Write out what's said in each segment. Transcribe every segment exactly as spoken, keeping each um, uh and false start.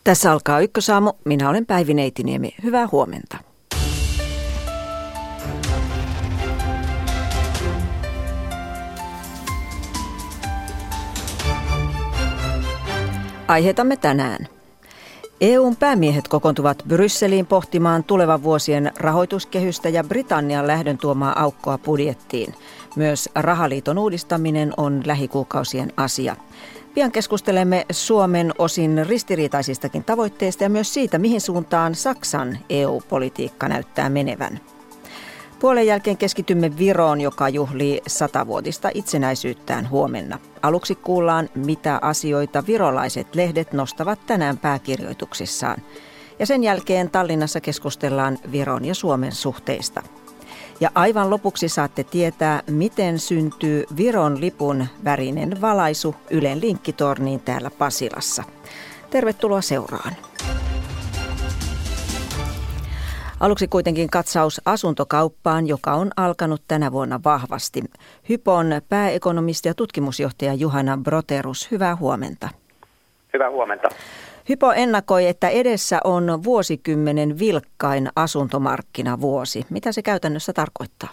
Tässä alkaa Ykkösaamu. Minä olen Päivi Neitiniemi. Hyvää huomenta. Aiheetamme tänään. E U:n päämiehet kokoontuvat Brysseliin pohtimaan tulevan vuosien rahoituskehystä ja Britannian lähdön tuomaa aukkoa budjettiin. Myös rahaliiton uudistaminen on lähikuukausien asia. Pian keskustelemme Suomen osin ristiriitaisistakin tavoitteista ja myös siitä, mihin suuntaan Saksan E U-politiikka näyttää menevän. Puolen jälkeen keskitymme Viroon, joka juhlii satavuotista itsenäisyyttään huomenna. Aluksi kuullaan, mitä asioita virolaiset lehdet nostavat tänään pääkirjoituksissaan. Ja sen jälkeen Tallinnassa keskustellaan Viron ja Suomen suhteista. Ja aivan lopuksi saatte tietää, miten syntyy Viron lipun värinen valaisu Ylen linkkitorniin täällä Pasilassa. Tervetuloa seuraan. Aluksi kuitenkin katsaus asuntokauppaan, joka on alkanut tänä vuonna vahvasti. Hypon pääekonomisti ja tutkimusjohtaja Juhana Broterus, hyvää huomenta. Hyvää huomenta. Hypo ennakoi, että edessä on vuosikymmenen vilkkain asuntomarkkinavuosi. Mitä se käytännössä tarkoittaa?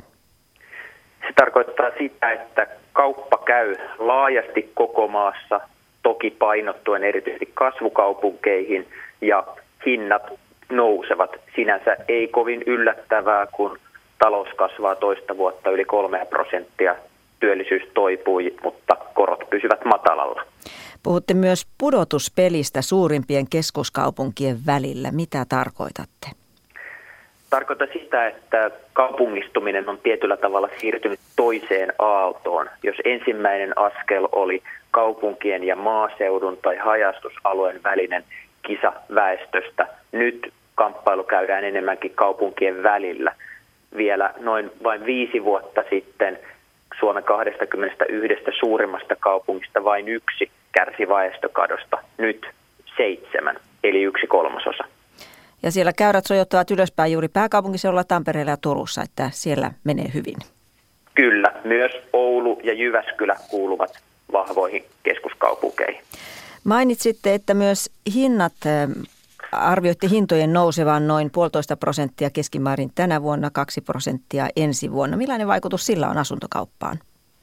Se tarkoittaa sitä, että kauppa käy laajasti koko maassa, toki painottuen erityisesti kasvukaupunkeihin, ja hinnat nousevat. Sinänsä ei kovin yllättävää, kun talous kasvaa toista vuotta yli kolme prosenttia, työllisyys toipui, mutta korot pysyvät matalalla. Puhutte myös pudotuspelistä suurimpien keskuskaupunkien välillä. Mitä tarkoitatte? Tarkoitan sitä, että kaupungistuminen on tietyllä tavalla siirtynyt toiseen aaltoon. Jos ensimmäinen askel oli kaupunkien ja maaseudun tai haja-asutusalueen välinen kisa väestöstä, nyt kamppailu käydään enemmänkin kaupunkien välillä. Vielä noin vain viisi vuotta sitten Suomen kaksikymmentäyksi suurimmasta kaupungista vain yksi kärsi väestökadosta, nyt seitsemän, eli yksi kolmasosa. Ja siellä käyrät sojottavat ylöspäin juuri pääkaupunkiseudulla, Tampereella ja Turussa, että siellä menee hyvin. Kyllä, myös Oulu ja Jyväskylä kuuluvat vahvoihin keskuskaupunkeihin. Mainitsitte, että myös hinnat, arvioitte hintojen nousevan noin puolitoista prosenttia keskimäärin tänä vuonna, kaksi prosenttia ensi vuonna. Millainen vaikutus sillä on asuntokauppaan?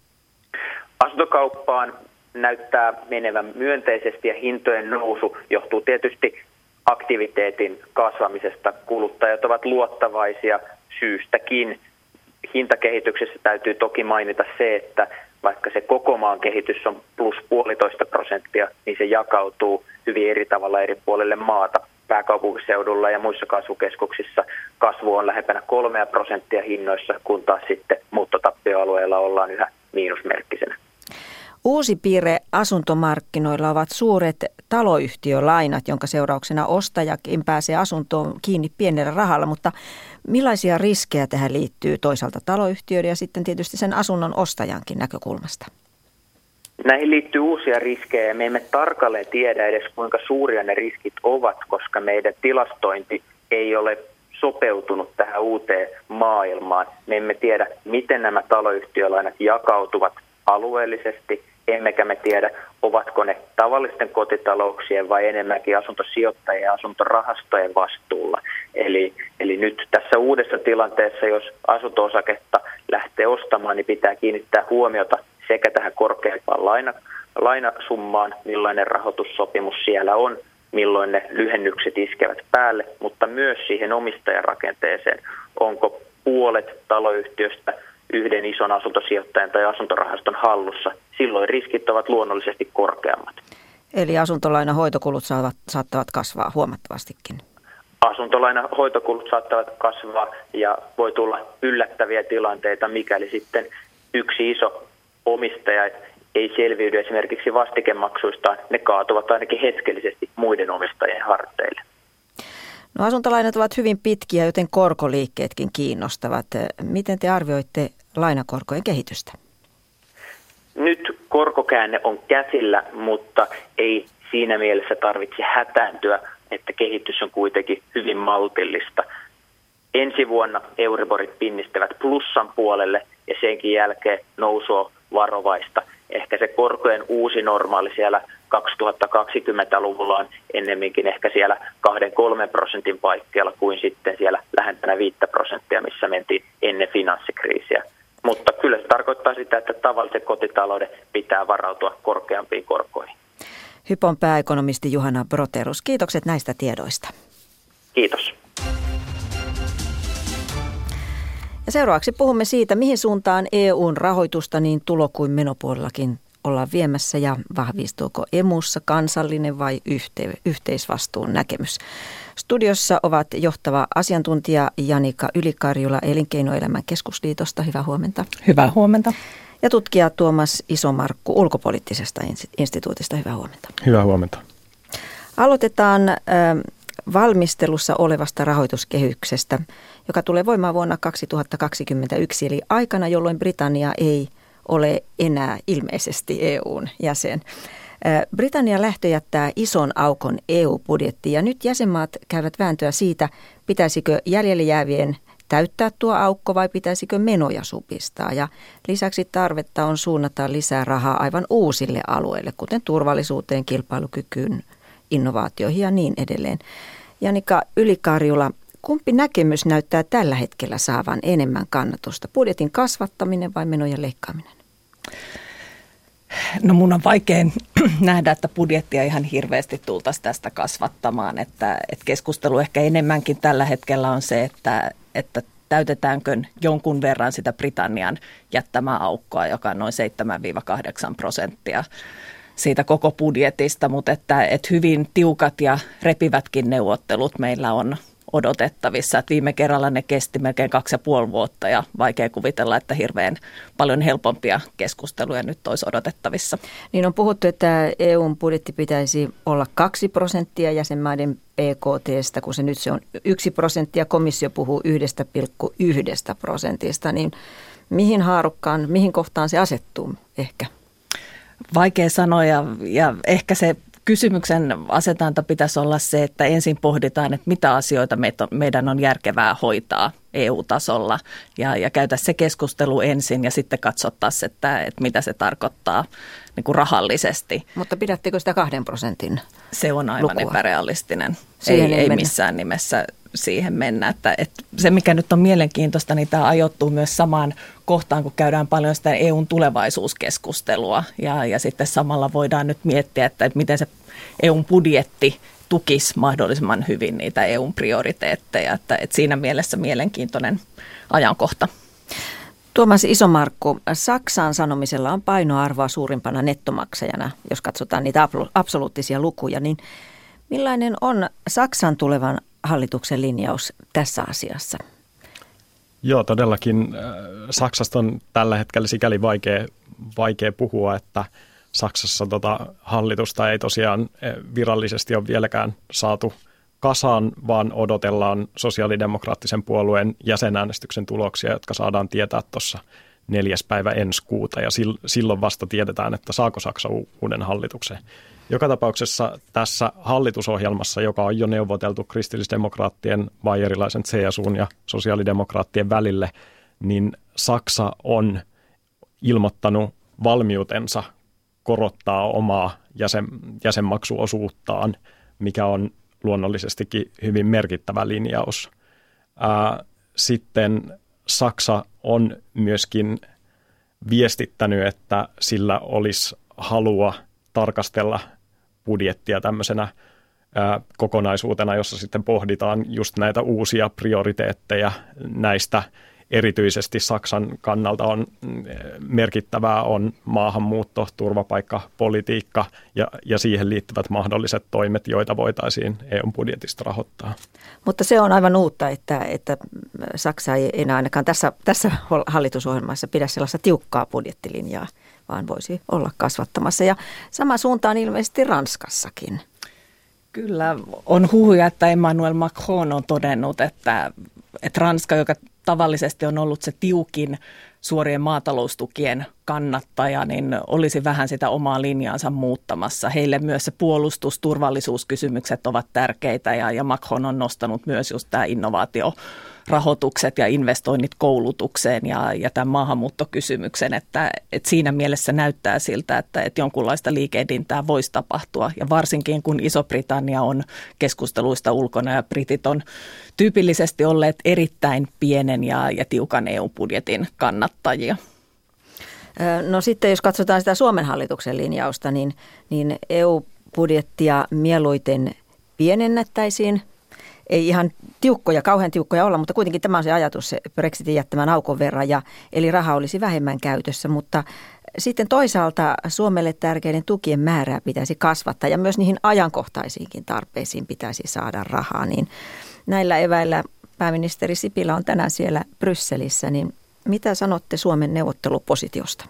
Asuntokauppaan näyttää menevän myönteisesti ja hintojen nousu johtuu tietysti aktiviteetin kasvamisesta. Kuluttajat ovat luottavaisia syystäkin. Hintakehityksessä täytyy toki mainita se, että vaikka se koko maan kehitys on plus puolitoista prosenttia, niin se jakautuu hyvin eri tavalla eri puolille maata. Pääkaupunkiseudulla ja muissa kasvukeskuksissa kasvu on lähempänä kolmea prosenttia hinnoissa, kun taas sitten muuttotappioalueilla ollaan yhä miinusmerkkisenä. Uusi piirre asuntomarkkinoilla ovat suuret taloyhtiölainat, jonka seurauksena ostajakin pääsee asuntoon kiinni pienellä rahalla, mutta millaisia riskejä tähän liittyy toisaalta taloyhtiöiden ja sitten tietysti sen asunnon ostajankin näkökulmasta? Näihin liittyy uusia riskejä ja me emme tarkalleen tiedä edes kuinka suuria ne riskit ovat, koska meidän tilastointi ei ole sopeutunut tähän uuteen maailmaan. Me emme tiedä, miten nämä taloyhtiölainat jakautuvat alueellisesti, emmekä me tiedä, ovatko ne tavallisten kotitalouksien vai enemmänkin asuntosijoittajien ja asuntorahastojen vastuulla. Eli, eli nyt tässä uudessa tilanteessa, jos asunto-osaketta lähtee ostamaan, niin pitää kiinnittää huomiota sekä tähän korkeampaan laina, lainasummaan, millainen rahoitussopimus siellä on, milloin ne lyhennykset iskevät päälle, mutta myös siihen omistajarakenteeseen. Onko puolet taloyhtiöstä yhden ison asuntosijoittajan tai asuntorahaston hallussa, silloin riskit ovat luonnollisesti korkeammat. Eli asuntolainan hoitokulut saavat, saattavat kasvaa huomattavastikin. Asuntolainan hoitokulut saattavat kasvaa ja voi tulla yllättäviä tilanteita, mikäli sitten yksi iso omistaja ei selviydy esimerkiksi vastikemaksuistaan, ne kaatuvat ainakin hetkellisesti muiden omistajien harteille. No, asuntolainat ovat hyvin pitkiä, joten korkoliikkeetkin kiinnostavat. Miten te arvioitte lainakorkojen kehitystä? Nyt korkokäänne on käsillä, mutta ei siinä mielessä tarvitse hätääntyä, että kehitys on kuitenkin hyvin maltillista. Ensi vuonna Euriborit pinnistävät plussan puolelle ja senkin jälkeen nousu on varovaista. Ehkä se korkojen uusi normaali siellä kaksituhattakaksikymmentäluvulla on ennemminkin ehkä siellä kahden kolme prosentin paikkeilla kuin sitten siellä lähempänä viittä prosenttia, missä mentiin ennen finanssikriisiä. Mutta kyllä se tarkoittaa sitä, että tavallisen kotitalouden pitää varautua korkeampiin korkoihin. Hypon pääekonomisti Juhana Broterus, kiitokset näistä tiedoista. Kiitos. Ja seuraavaksi puhumme siitä, mihin suuntaan E U:n rahoitusta niin tulo- kuin menopuolellakin ollaan viemässä ja vahvistuuko emussa kansallinen vai yhte- yhteisvastuun näkemys. Studiossa ovat johtava asiantuntija Janika Ylikarjula Elinkeinoelämän keskusliitosta. Hyvää huomenta. Hyvää huomenta. Ja tutkija Tuomas Isomarkku Ulkopoliittisesta instituutista. Hyvää huomenta. Hyvää huomenta. Aloitetaan äh, valmistelussa olevasta rahoituskehyksestä, joka tulee voimaan vuonna kaksituhattakaksikymmentäyksi, eli aikana, jolloin Britannia ei ole enää ilmeisesti E U:n jäsen. Britannian lähtö jättää ison aukon E U-budjettiin ja nyt jäsenmaat käyvät vääntöä siitä, pitäisikö jäljelle jäävien täyttää tuo aukko vai pitäisikö menoja supistaa. Ja lisäksi tarvetta on suunnata lisää rahaa aivan uusille alueille, kuten turvallisuuteen, kilpailukykyyn, innovaatioihin ja niin edelleen. Janika Ylikarjula, kumpi näkemys näyttää tällä hetkellä saavan enemmän kannatusta? Budjetin kasvattaminen vai menojen leikkaaminen? No mun on vaikea nähdä, että budjettia ihan hirveästi tultaisiin tästä kasvattamaan. Että, että keskustelu ehkä enemmänkin tällä hetkellä on se, että, että täytetäänkö jonkun verran sitä Britannian jättämää aukkoa, joka on noin seitsemän kahdeksan prosenttia siitä koko budjetista, mutta että, että hyvin tiukat ja repivätkin neuvottelut meillä on odotettavissa. Että viime kerralla ne kesti melkein kaksi ja puoli vuotta ja vaikea kuvitella, että hirveän paljon helpompia keskusteluja nyt olisi odotettavissa. Niin on puhuttu, että E U:n budjetti pitäisi olla kaksi prosenttia jäsenmaiden B K T:stä, kun se nyt se on yksi prosenttia. Komissio puhuu yksi pilkku yksi prosentista, niin mihin haarukkaan, mihin kohtaan se asettuu ehkä? Vaikea sanoa ja, ja ehkä se kysymyksen asetanta pitäisi olla se, että ensin pohditaan, että mitä asioita meidän on järkevää hoitaa E U-tasolla ja, ja käytäisiin se keskustelu ensin ja sitten katsottaisiin, että, että mitä se tarkoittaa niin kuin rahallisesti. Mutta pidättekö sitä kahden prosentin Se on aivan lukua? Epärealistinen. Siihen ei, ei ei missään nimessä siihen mennä. Että, että se, mikä nyt on mielenkiintoista, niin tämä ajoittuu myös samaan kohtaan, kun käydään paljon sitä E U:n tulevaisuuskeskustelua. Ja, ja sitten samalla voidaan nyt miettiä, että, että miten se E U:n budjetti tukisi mahdollisimman hyvin niitä E U:n prioriteetteja. Että, että siinä mielessä mielenkiintoinen ajankohta. Tuomas Isomarkku, Saksan sanomisella on painoarvoa suurimpana nettomaksajana, jos katsotaan niitä absoluuttisia lukuja, niin millainen on Saksan tulevan hallituksen linjaus tässä asiassa? Joo, todellakin Saksasta on tällä hetkellä sikäli vaikea, vaikea puhua, että Saksassa tota hallitusta ei tosiaan virallisesti ole vieläkään saatu kasaan, vaan odotellaan sosiaalidemokraattisen puolueen jäsenäänestyksen tuloksia, jotka saadaan tietää tuossa neljäs päivä ensi kuuta, ja silloin vasta tiedetään, että saako Saksa uuden hallituksen. Joka tapauksessa tässä hallitusohjelmassa, joka on jo neuvoteltu kristillisdemokraattien, bayerilaisen C S U:n ja sosiaalidemokraattien välille, niin Saksa on ilmoittanut valmiutensa korottaa omaa jäsen, jäsenmaksuosuuttaan, mikä on luonnollisestikin hyvin merkittävä linjaus. Ää, sitten Saksa on myöskin viestittänyt, että sillä olisi halua tarkastella budjettia tämmöisenä ää, kokonaisuutena, jossa sitten pohditaan just näitä uusia prioriteetteja. Näistä erityisesti Saksan kannalta on merkittävää on maahanmuutto, turvapaikkapolitiikka ja, ja siihen liittyvät mahdolliset toimet, joita voitaisiin E U-budjetista rahoittaa. Mutta se on aivan uutta, että, että Saksa ei enää ainakaan tässä, tässä hallitusohjelmassa pidä sellaista tiukkaa budjettilinjaa, vaan voisi olla kasvattamassa. Ja sama suuntaan ilmeisesti Ranskassakin. Kyllä, on huhuja, että Emmanuel Macron on todennut, että, että Ranska, joka tavallisesti on ollut se tiukin suorien maataloustukien kannattaja, niin olisi vähän sitä omaa linjaansa muuttamassa. Heille myös se puolustus, turvallisuuskysymykset ovat tärkeitä ja, ja Macron on nostanut myös just tämä innovaatio rahoitukset ja investoinnit koulutukseen ja, ja tämän maahanmuuttokysymyksen, että, että siinä mielessä näyttää siltä, että, että jonkunlaista liikehdintää voisi tapahtua ja varsinkin kun Iso-Britannia on keskusteluista ulkona ja britit on tyypillisesti olleet erittäin pienen ja, ja tiukan E U-budjetin kannattajia. No sitten jos katsotaan sitä Suomen hallituksen linjausta, niin, niin E U-budjettia mieluiten pienennettäisiin. Ei ihan tiukkoja, kauhean tiukkoja olla, mutta kuitenkin tämä on se ajatus se Brexitin jättämän aukon verran, ja, eli raha olisi vähemmän käytössä. Mutta sitten toisaalta Suomelle tärkeiden tukien määrää pitäisi kasvattaa ja myös niihin ajankohtaisiinkin tarpeisiin pitäisi saada rahaa. Niin näillä eväillä pääministeri Sipilä on tänään siellä Brysselissä, niin mitä sanotte Suomen neuvottelupositiosta?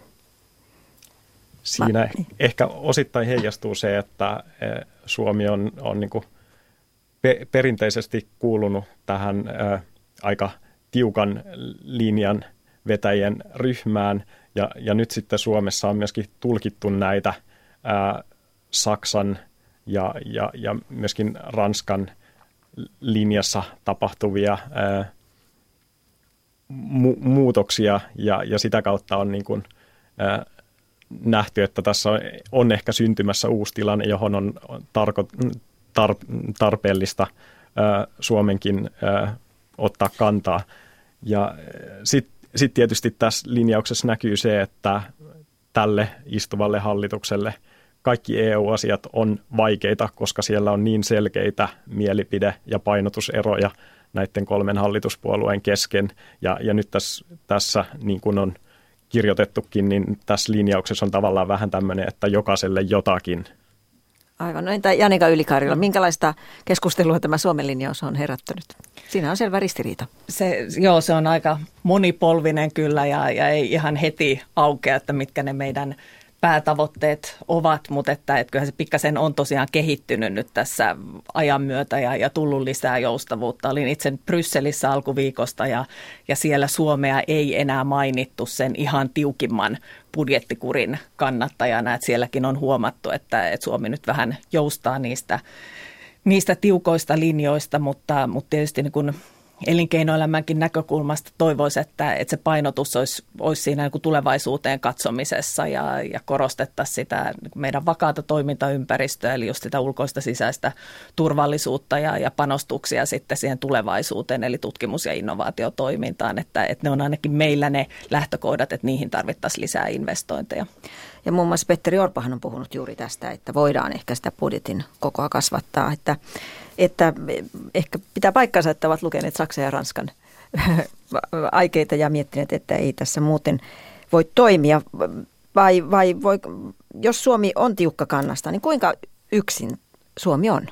Siinä ehkä osittain heijastuu se, että Suomi on, on niin kuin perinteisesti kuulunut tähän aika tiukan linjan vetäjien ryhmään ja, ja nyt sitten Suomessa on myöskin tulkittu näitä ää, Saksan ja, ja, ja myöskin Ranskan linjassa tapahtuvia ää, mu- muutoksia ja, ja sitä kautta on niin kuin, ää, nähty, että tässä on, on ehkä syntymässä uusi tilanne, johon on tarko- tar- tarpeellista ää, Suomenkin ää, ottaa kantaa. Ja sitten sit tietysti tässä linjauksessa näkyy se, että tälle istuvalle hallitukselle kaikki E U-asiat on vaikeita, koska siellä on niin selkeitä mielipide- ja painotuseroja näiden kolmen hallituspuolueen kesken. Ja, ja nyt tässä, tässä niin kuin on kirjoitettukin, niin tässä linjauksessa on tavallaan vähän tämmöinen, että jokaiselle jotakin. Aivan. No entä Janika Yli-Kaarila, minkälaista keskustelua tämä Suomen linjaus on herättänyt? Siinä on selvä ristiriita. Se, joo, se on aika monipolvinen kyllä ja, ja ei ihan heti aukea, että mitkä ne meidän päätavoitteet ovat, mutta että, että kyllähän se pikkasen on tosiaan kehittynyt nyt tässä ajan myötä ja, ja tullut lisää joustavuutta. Olin itse Brysselissä alkuviikosta ja, ja siellä Suomea ei enää mainittu sen ihan tiukimman budjettikurin kannattajana, että sielläkin on huomattu, että, että Suomi nyt vähän joustaa niistä, niistä tiukoista linjoista, mutta, mutta tietysti niin kun elinkeinoelämänkin näkökulmasta toivoisi, että, että se painotus olisi, olisi siinä niin kuin tulevaisuuteen katsomisessa ja, ja korostettaisiin sitä meidän vakaata toimintaympäristöä, eli just sitä ulkoista sisäistä turvallisuutta ja, ja panostuksia sitten siihen tulevaisuuteen, eli tutkimus- ja innovaatiotoimintaan, että, että ne on ainakin meillä ne lähtökohdat, että niihin tarvittaisiin lisää investointeja. Ja muun muassa Petteri Orpohan on puhunut juuri tästä, että voidaan ehkä sitä budjetin kokoa kasvattaa, että Että ehkä pitää paikkansa, että ovat lukeneet Saksan ja Ranskan aikeita ja miettineet, että ei tässä muuten voi toimia. Vai, vai voi, jos Suomi on tiukka kannasta, niin kuinka yksin Suomi on?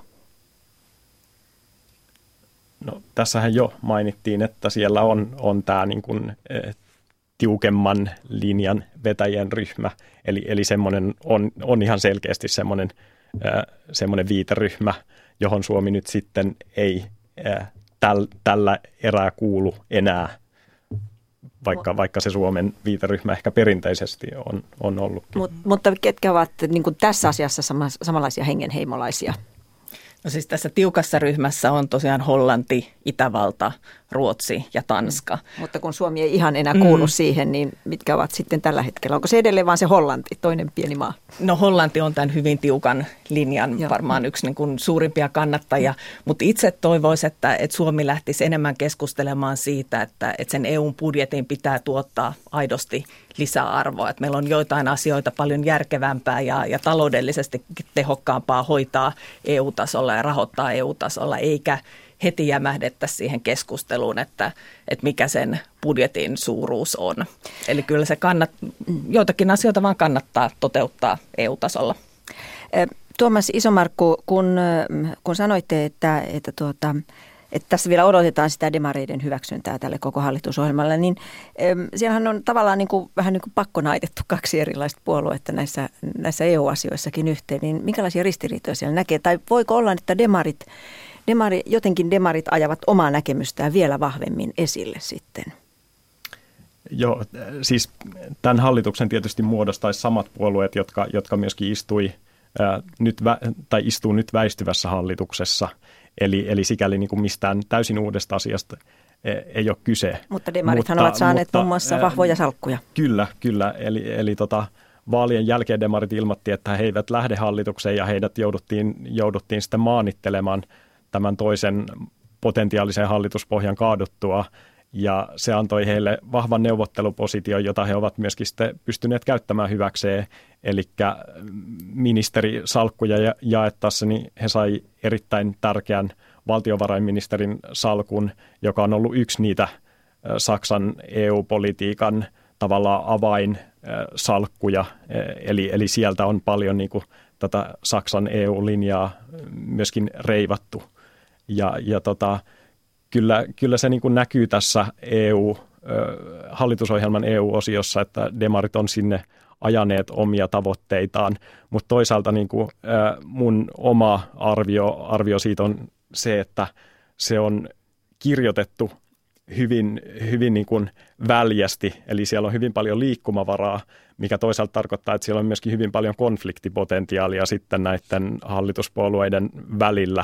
No, tässähän jo mainittiin, että siellä on, on tämä niin kuin, eh, tiukemman linjan vetäjien ryhmä. Eli, eli semmoinen on, on ihan selkeästi semmoinen, eh, semmoinen viiteryhmä, johon Suomi nyt sitten ei äh, täl, tällä erää kuulu enää, vaikka, vaikka se Suomen viiteryhmä ehkä perinteisesti on, on ollutkin. Mut, mutta ketkä ovat niin kuin tässä asiassa sama, samanlaisia hengenheimolaisia? No siis tässä tiukassa ryhmässä on tosiaan Hollanti, Itävalta, Ruotsi ja Tanska. Mm. Mutta kun Suomi ei ihan enää kuulu mm. siihen, niin mitkä ovat sitten tällä hetkellä? Onko se edelleen vaan se Hollanti, toinen pieni maa? No Hollanti on tämän hyvin tiukan linjan Joo. varmaan yksi niin kuin suurimpia kannattajia, mm. mutta itse toivoisin, että, että Suomi lähtisi enemmän keskustelemaan siitä, että, että sen E U:n budjetin pitää tuottaa aidosti lisäarvoa. Että meillä on joitain asioita paljon järkevämpää ja, ja taloudellisesti tehokkaampaa hoitaa E U-tasolla ja rahoittaa E U-tasolla, eikä heti jämähdettä siihen keskusteluun, että, että mikä sen budjetin suuruus on. Eli kyllä se kannat, joitakin asioita vaan kannattaa toteuttaa E U-tasolla. Tuomas Isomarkku, kun, kun sanoitte, että, että, tuota, että tässä vielä odotetaan sitä demareiden hyväksyntää tälle koko hallitusohjelmalle, niin siellähän on tavallaan niin kuin, vähän niin kuin pakkonaitettu kaksi erilaista puoluetta näissä, näissä E U-asioissakin yhteen. Niin minkälaisia ristiriitoja siellä näkee? Tai voiko olla, että demarit Demari, jotenkin demarit ajavat omaa näkemystään vielä vahvemmin esille sitten? Joo, siis tämän hallituksen tietysti muodostaisi samat puolueet, jotka, jotka myöskin istui, ää, nyt vä, tai istuu nyt väistyvässä hallituksessa. Eli, eli sikäli niin kuin mistään täysin uudesta asiasta ei ole kyse. Mutta demarithan ovat saaneet mutta, muun muassa vahvoja salkkuja. Kyllä, kyllä. Eli, eli tota, vaalien jälkeen demarit ilmoitti, että he eivät lähde hallitukseen ja heidät jouduttiin, jouduttiin sitten maanittelemaan tämän toisen potentiaalisen hallituspohjan kaaduttua. Ja se antoi heille vahvan neuvotteluposition, jota he ovat myöskin sitten pystyneet käyttämään hyväkseen. Eli ministerisalkkuja jaettaessa niin he sai erittäin tärkeän valtiovarainministerin salkun, joka on ollut yksi niitä Saksan E U-politiikan tavallaan avainsalkkuja. Eli, eli sieltä on paljon niin kuin tätä Saksan E U-linjaa myöskin reivattu. Ja, ja tota, Kyllä, kyllä se niin kuin näkyy tässä E U, hallitusohjelman E U-osiossa, että demarit on sinne ajaneet omia tavoitteitaan, mutta toisaalta niin kuin mun oma arvio, arvio siitä on se, että se on kirjoitettu hyvin, hyvin niin kuin väljästi, eli siellä on hyvin paljon liikkumavaraa, mikä toisaalta tarkoittaa, että siellä on myöskin hyvin paljon konfliktipotentiaalia sitten näiden hallituspuolueiden välillä,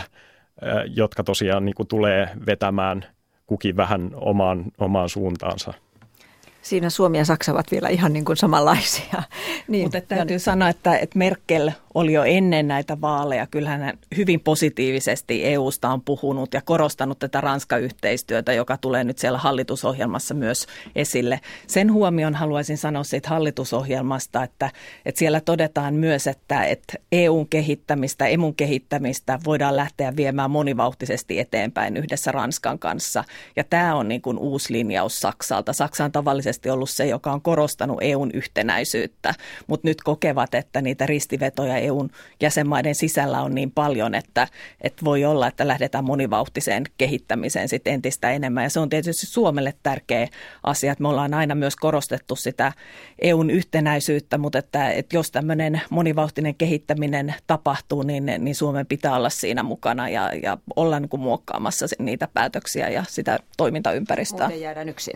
jotka tosiaan niin kuin tulee vetämään kukin vähän omaan, omaan suuntaansa. Siinä Suomi ja Saksa ovat vielä ihan niin kuin samanlaisia. Niin. Mutta täytyy sanoa, että, että Merkel oli jo ennen näitä vaaleja. Kyllähän hän hyvin positiivisesti E U:sta on puhunut ja korostanut tätä Ranska-yhteistyötä, joka tulee nyt siellä hallitusohjelmassa myös esille. Sen huomion haluaisin sanoa siitä hallitusohjelmasta, että, että siellä todetaan myös, että, että E U:n kehittämistä, E M U:n kehittämistä voidaan lähteä viemään monivauhtisesti eteenpäin yhdessä Ranskan kanssa. Ja tämä on niin kuin uusi linjaus Saksalta. Saksa on tavallisesti ollut se, joka on korostanut E U:n yhtenäisyyttä, mutta nyt kokevat, että niitä ristivetoja E U:n jäsenmaiden sisällä on niin paljon, että, että voi olla, että lähdetään monivauhtiseen kehittämiseen sit entistä enemmän. Ja se on tietysti Suomelle tärkeä asia, että me ollaan aina myös korostettu sitä E U:n yhtenäisyyttä, mutta että, että jos tämmöinen monivauhtinen kehittäminen tapahtuu, niin, niin Suomen pitää olla siinä mukana ja, ja olla niin kuin muokkaamassa niitä päätöksiä ja sitä toimintaympäristöä. Muuten jäädään yksin.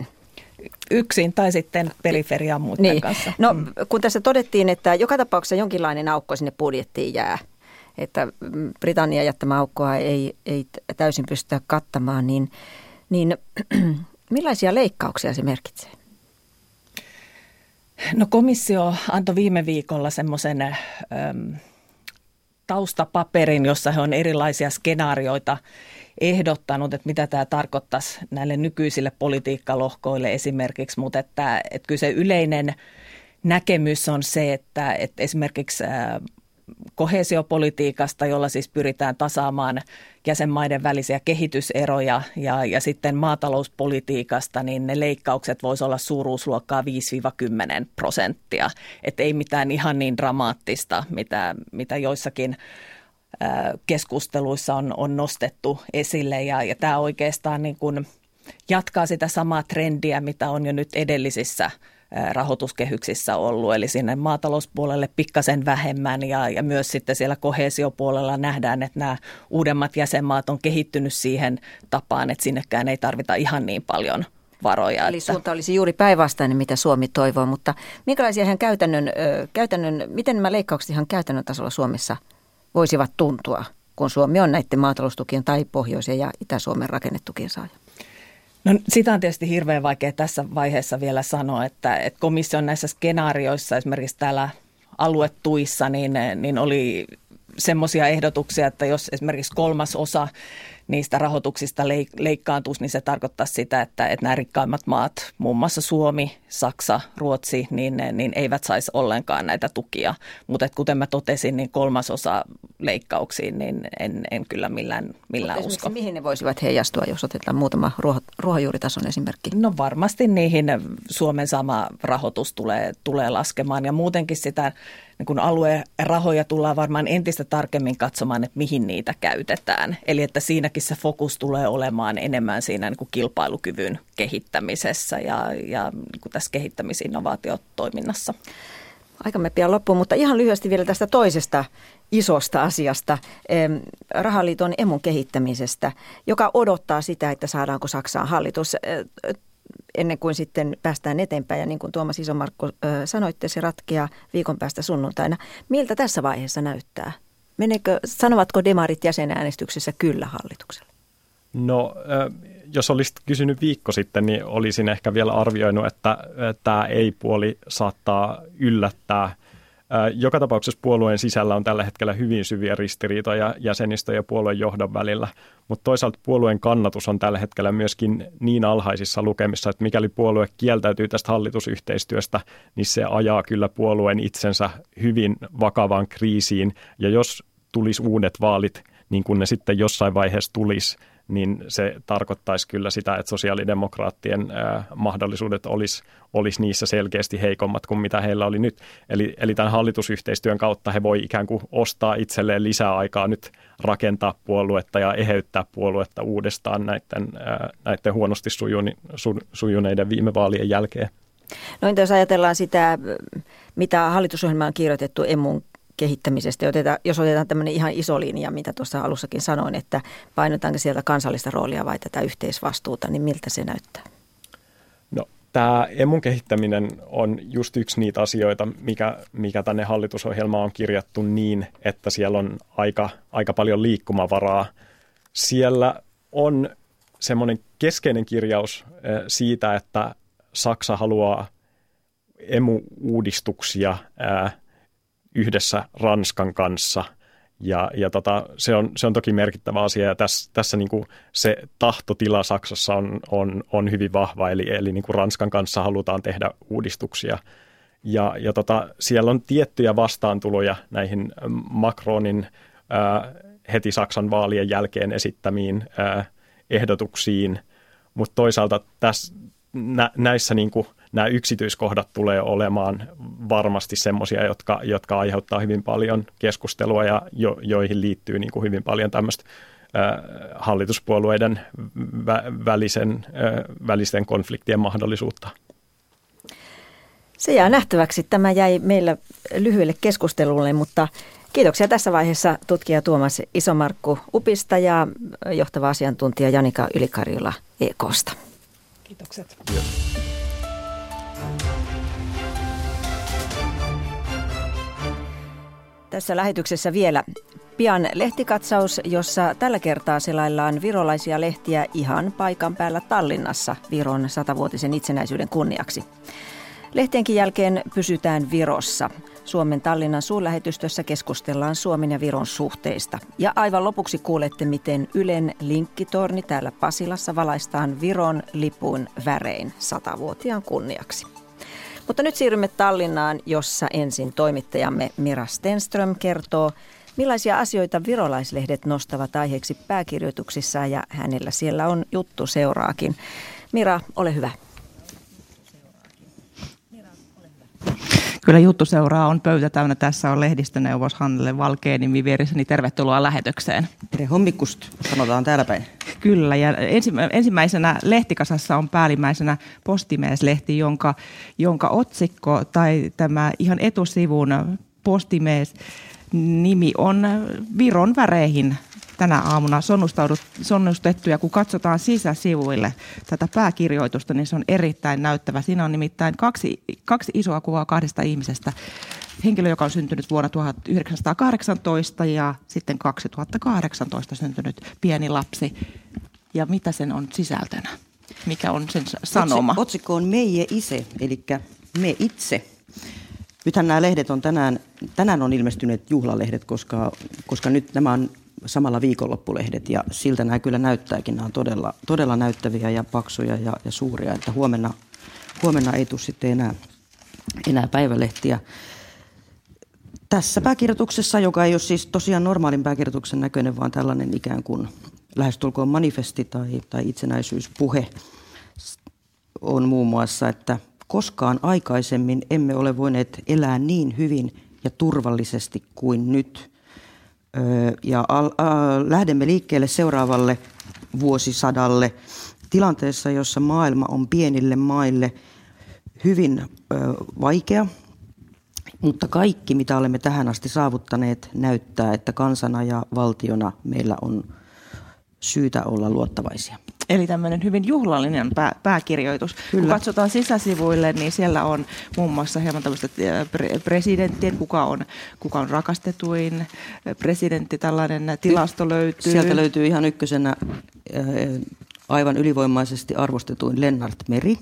Yksin tai sitten periferiaan muiden niin. kanssa. No kun tässä todettiin, että joka tapauksessa jonkinlainen aukko sinne budjettiin jää, että Britannian jättämä aukkoa ei, ei täysin pystytä kattamaan, niin, niin millaisia leikkauksia se merkitsee? No komissio antoi viime viikolla semmoisen äm, taustapaperin, jossa he on erilaisia skenaarioita ehdottanut, että mitä tämä tarkoittaisi näille nykyisille politiikkalohkoille esimerkiksi, mutta että, että kyllä se yleinen näkemys on se, että, että esimerkiksi koheesiopolitiikasta, jolla siis pyritään tasaamaan jäsenmaiden välisiä kehityseroja ja, ja sitten maatalouspolitiikasta, niin ne leikkaukset voisi olla suuruusluokkaa viisi kymmenen prosenttia. Että ei mitään ihan niin dramaattista, mitä, mitä joissakin keskusteluissa on, on nostettu esille ja, ja tämä oikeastaan niin kuin jatkaa sitä samaa trendiä, mitä on jo nyt edellisissä rahoituskehyksissä ollut, eli sinne maatalouspuolelle pikkasen vähemmän ja, ja myös sitten siellä koheesiopuolella nähdään, että nämä uudemmat jäsenmaat on kehittynyt siihen tapaan, että sinnekään ei tarvita ihan niin paljon varoja. Eli että suunta olisi juuri päinvastainen, mitä Suomi toivoo, mutta minkälaisia ihan käytännön, käytännön, miten nämä leikkaukset ihan käytännön tasolla Suomessa voisivat tuntua, kun Suomi on näiden maataloustukien tai Pohjois- ja Itä-Suomen rakennetukien saaja? No sitä on tietysti hirveän vaikea tässä vaiheessa vielä sanoa, että, että komission näissä skenaarioissa, esimerkiksi täällä aluetuissa, niin, niin oli semmoisia ehdotuksia, että jos esimerkiksi kolmas osa niistä rahoituksista leikkaantuisi, niin se tarkoittaa sitä, että, että nämä rikkaimmat maat, muun muassa Suomi, Saksa, Ruotsi, niin, niin eivät saisi ollenkaan näitä tukia. Mutta kuten mä totesin, niin kolmasosa leikkauksiin, niin en, en kyllä millään, millään usko. Mihin ne voisivat heijastua, jos otetaan muutama ruoho, ruohonjuuritason esimerkki? No varmasti niihin Suomen sama rahoitus tulee, tulee laskemaan ja muutenkin sitä niin kun aluerahoja tullaan varmaan entistä tarkemmin katsomaan, että mihin niitä käytetään. Eli että siinäkin se fokus tulee olemaan enemmän siinä niin kuin kilpailukyvyn kehittämisessä ja, ja niin kuin tässä kehittämisinnovaatiotoiminnassa. Aikamme pian loppuun, mutta ihan lyhyesti vielä tästä toisesta isosta asiasta, rahaliiton emun kehittämisestä, joka odottaa sitä, että saadaanko Saksaan hallitus ennen kuin sitten päästään eteenpäin. Ja niin kuin Tuomas Isomarkku sanoitte, se ratkeaa viikon päästä sunnuntaina. Miltä tässä vaiheessa näyttää? Menekö, sanovatko demarit jäsenäänestyksessä kyllä hallitukselle? No jos olisit kysynyt viikko sitten, niin olisin ehkä vielä arvioinut, että tämä ei-puoli saattaa yllättää. Joka tapauksessa puolueen sisällä on tällä hetkellä hyvin syviä ristiriitoja jäsenistön ja puolueen johdon välillä, mutta toisaalta puolueen kannatus on tällä hetkellä myöskin niin alhaisissa lukemissa, että mikäli puolue kieltäytyy tästä hallitusyhteistyöstä, niin se ajaa kyllä puolueen itsensä hyvin vakavaan kriisiin, ja jos tulisi uudet vaalit, niin kun ne sitten jossain vaiheessa tulisi, niin se tarkoittaisi kyllä sitä, että sosiaalidemokraattien ää, mahdollisuudet olisi, olisi niissä selkeästi heikommat kuin mitä heillä oli nyt. Eli, eli tämän hallitusyhteistyön kautta he voi ikään kuin ostaa itselleen lisää aikaa nyt rakentaa puoluetta ja eheyttää puoluetta uudestaan näiden, ää, näiden huonosti sujuni, su, sujuneiden viime vaalien jälkeen. No entä jos ajatellaan sitä, mitä hallitusohjelmaan on kirjoitettu emun kehittämisestä. Jos otetaan tämmöinen ihan iso linja, mitä tuossa alussakin sanoin, että painotaanko sieltä kansallista roolia vai tätä yhteisvastuuta, niin miltä se näyttää? No, tämä emun kehittäminen on just yksi niitä asioita, mikä, mikä tänne hallitusohjelmaan on kirjattu niin, että siellä on aika, aika paljon liikkumavaraa. Siellä on semmoinen keskeinen kirjaus siitä, että Saksa haluaa emu-uudistuksia yhdessä Ranskan kanssa, ja, ja tota, se, on, se on toki merkittävä asia, ja tässä, tässä niin kuin se tahtotila Saksassa on, on, on hyvin vahva, eli, eli niin kuin Ranskan kanssa halutaan tehdä uudistuksia, ja, ja tota, siellä on tiettyjä vastaantuloja näihin Macronin ää, heti Saksan vaalien jälkeen esittämiin ää, ehdotuksiin, mutta toisaalta tässä, nä, näissä niin kuin nämä yksityiskohdat tulee olemaan varmasti semmoisia, jotka, jotka aiheuttaa hyvin paljon keskustelua ja jo, joihin liittyy niin kuin hyvin paljon tämmöistä äh, hallituspuolueiden vä- välisen, äh, välisten konfliktien mahdollisuutta. Se jää nähtäväksi. Tämä jäi meillä lyhyelle keskustelulle, mutta kiitoksia tässä vaiheessa tutkija Tuomas Isomarkku UPista ja johtava asiantuntija Janika Ylikarjula E K:sta. Kiitokset. Kiitos. Tässä lähetyksessä vielä pian lehtikatsaus, jossa tällä kertaa selaillaan virolaisia lehtiä ihan paikan päällä Tallinnassa Viron satavuotisen itsenäisyyden kunniaksi. Lehtienkin jälkeen pysytään Virossa. Suomen Tallinnan suurlähetystössä keskustellaan Suomen ja Viron suhteista. Ja aivan lopuksi kuulette, miten Ylen linkkitorni täällä Pasilassa valaistaan Viron lipun värein satavuotiaan kunniaksi. Mutta nyt siirrymme Tallinnaan, jossa ensin toimittajamme Mira Stenström kertoo, millaisia asioita virolaislehdet nostavat aiheeksi pääkirjoituksissaan, ja hänellä siellä on juttu seuraakin. Mira, ole hyvä. Kyllä juttu seuraa, on pöytä täynnä. Tässä on lehdistöneuvos Hannele Valkeanimi vieressäni. Tervetuloa lähetykseen. Tere hommikust, sanotaan täällä päin. Kyllä, ja ensimmäisenä lehtikasassa on päällimmäisenä Postimies-lehti, jonka, jonka otsikko tai tämä ihan etusivun Postimies nimi on Viron väreihin tänä aamuna sonnustettu, ja kun katsotaan sisäsivuille tätä pääkirjoitusta, niin se on erittäin näyttävä. Siinä on nimittäin kaksi, kaksi isoa kuvaa kahdesta ihmisestä. Henkilö, joka on syntynyt vuonna tuhatyhdeksänsataakahdeksantoista ja sitten kaksituhattakahdeksantoista syntynyt pieni lapsi. Ja mitä sen on sisältönä? Mikä on sen sanoma? Otsikko on Meie ise, eli me itse. Nythän nämä lehdet on tänään, tänään on ilmestyneet juhlalehdet, koska, koska nyt nämä on samalla viikonloppulehdet, ja siltä nämä kyllä näyttääkin. Nämä on todella, todella näyttäviä ja paksuja ja, ja suuria, että huomenna, huomenna ei tule sitten enää, enää päivälehtiä. Tässä pääkirjoituksessa, joka ei ole siis tosiaan normaalin pääkirjoituksen näköinen, vaan tällainen ikään kuin lähestulkoon manifesti tai, tai itsenäisyyspuhe, on muun muassa, että koskaan aikaisemmin emme ole voineet elää niin hyvin ja turvallisesti kuin nyt. Ja lähdemme liikkeelle seuraavalle vuosisadalle tilanteessa, jossa maailma on pienille maille hyvin vaikea, mutta kaikki, mitä olemme tähän asti saavuttaneet, näyttää, että kansana ja valtiona meillä on syytä olla luottavaisia. Eli tämmöinen hyvin juhlallinen pää, pääkirjoitus. Kyllä. Kun katsotaan sisäsivuille, niin siellä on muun muassa hieman tämmöistä presidenttien, kuka on, kuka on rakastetuin presidentti, tällainen tilasto löytyy. Sieltä löytyy ihan ykkösenä aivan ylivoimaisesti arvostetuin Lennart Meri,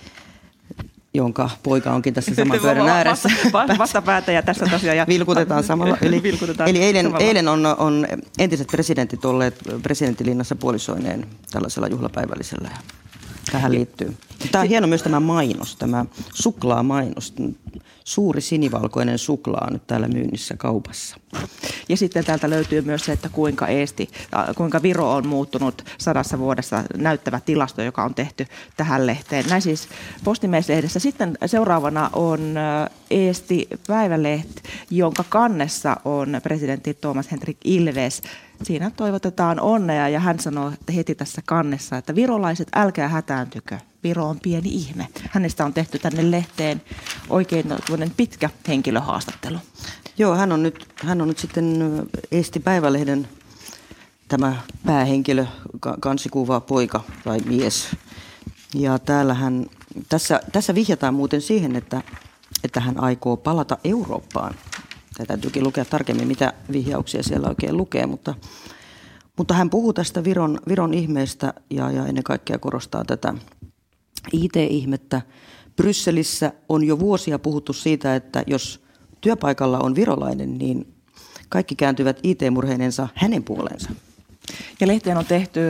jonka poika onkin tässä saman pöydän ääressä. Vastapäätäjä tässä tosiaan. Ja vilkutetaan samalla. Eli, vilkutetaan eli eilen, samalla. eilen on, on entiset presidentit olleet presidenttilinnassa puolisoineen tällaisella juhlapäivällisellä. Tähän liittyy. Tämä on hieno myös tämä mainos, tämä suklaamainos. Suuri sinivalkoinen suklaa on nyt täällä myynnissä kaupassa. Ja sitten täältä löytyy myös se, että kuinka, Eesti, kuinka Viro on muuttunut sadassa vuodessa, näyttävä tilasto, joka on tehty tähän lehteen. Näin siis Postimies-lehdessä. Sitten seuraavana on Eesti Päivälehti, jonka kannessa on presidentti Thomas Hendrik Ilves. Siinä toivotetaan onnea ja hän sanoo heti tässä kannessa, että virolaiset, älkää hätääntykö. Viro on pieni ihme. Hänestä on tehty tänne lehteen oikein pitkä henkilöhaastattelu. Joo, hän on nyt, hän on nyt sitten Eesti Päivälehden tämä päähenkilö, kansikuva poika tai mies. Ja täällä hän, tässä, tässä vihjataan muuten siihen, että, että hän aikoo palata Eurooppaan. Tätä täytyykin lukea tarkemmin, mitä vihjauksia siellä oikein lukee, mutta, mutta hän puhuu tästä Viron, Viron ihmeestä ja, ja ennen kaikkea korostaa tätä I T-ihmettä. Brysselissä on jo vuosia puhuttu siitä, että jos työpaikalla on virolainen, niin kaikki kääntyvät I T-murheinensa hänen puoleensa. Ja lehteen on tehty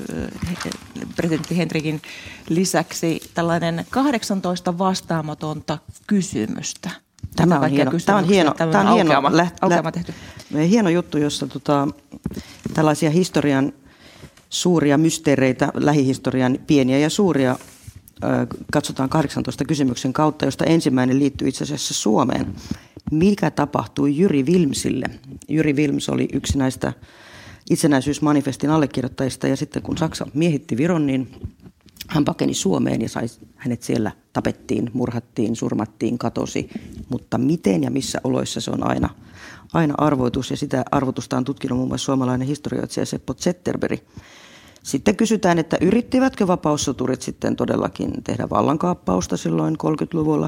presidentti Hendrikin lisäksi tällainen kahdeksantoista vastaamatonta kysymystä. Tämä on hieno, tämä on hieno, tämä on hieno, aukeama, läht, aukeama läht, tehty. hieno juttu, jossa tota, tällaisia historian suuria mysteereitä, lähihistorian pieniä ja suuria katsotaan kahdeksantoista kysymyksen kautta, josta ensimmäinen liittyy itse asiassa Suomeen. Mikä tapahtui Jyri Wilmsille? Jyri Wilms oli yksi näistä itsenäisyysmanifestin allekirjoittajista ja sitten kun Saksa miehitti Viron, niin hän pakeni Suomeen ja sai, hänet siellä tapettiin, murhattiin, surmattiin, katosi. Mutta miten ja missä oloissa se on aina, aina arvoitus ja sitä arvotusta on tutkinut muun muassa suomalainen historioitsija Seppo Zetterberg. Sitten kysytään, että yrittivätkö vapaussoturit sitten todellakin tehdä vallankaappausta silloin kolmekymmentäluvulla.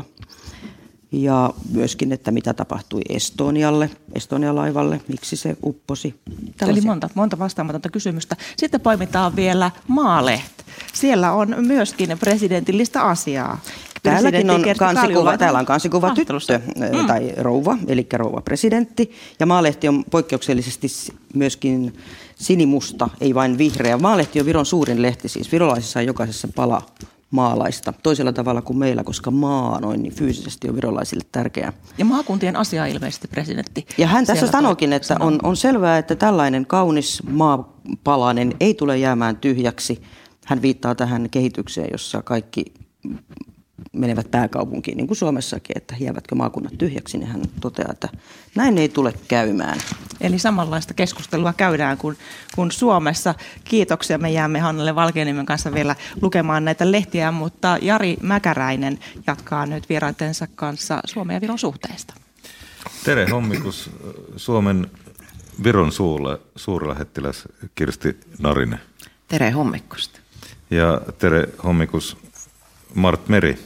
Ja myöskin, että mitä tapahtui Estonialle, Estonia-laivalle, miksi se upposi. Tällaisia. Eli monta, monta vastaamatonta kysymystä. Sitten poimitaan vielä Maalehti. Siellä on myöskin presidentillistä asiaa. Täälläkin on kansikuva, täällä on kansikuva tyttö mm. tai rouva, eli rouva presidentti. Ja Maalehti on poikkeuksellisesti myöskin sinimusta, ei vain vihreä. Maalehti on Viron suurin lehti, siis virolaisissa on jokaisessa pala maalaista. Toisella tavalla kuin meillä, koska maa noin niin fyysisesti on virolaisille tärkeää. Ja maakuntien asia ilmeisesti presidentti. Ja hän tässä sanoikin, että on, on selvää, että tällainen kaunis maapalainen ei tule jäämään tyhjäksi. Hän viittaa tähän kehitykseen, jossa kaikki menevät pääkaupunkiin, niin kuin Suomessakin, että jäävätkö maakunnat tyhjäksi, niin hän toteaa, että näin ei tule käymään. Eli samanlaista keskustelua käydään kuin, kuin Suomessa. Kiitoksia, me jäämme Hannele Valkeaniemen kanssa vielä lukemaan näitä lehtiä, mutta Jari Mäkäräinen jatkaa nyt vieraitensa kanssa Suomen ja Viron suhteista. Tere Hommikus, Suomen Viron suurlähettiläs Kirsti Narinen. Tere Hommikusta. Ja Tere Hommikus, Mart Meri,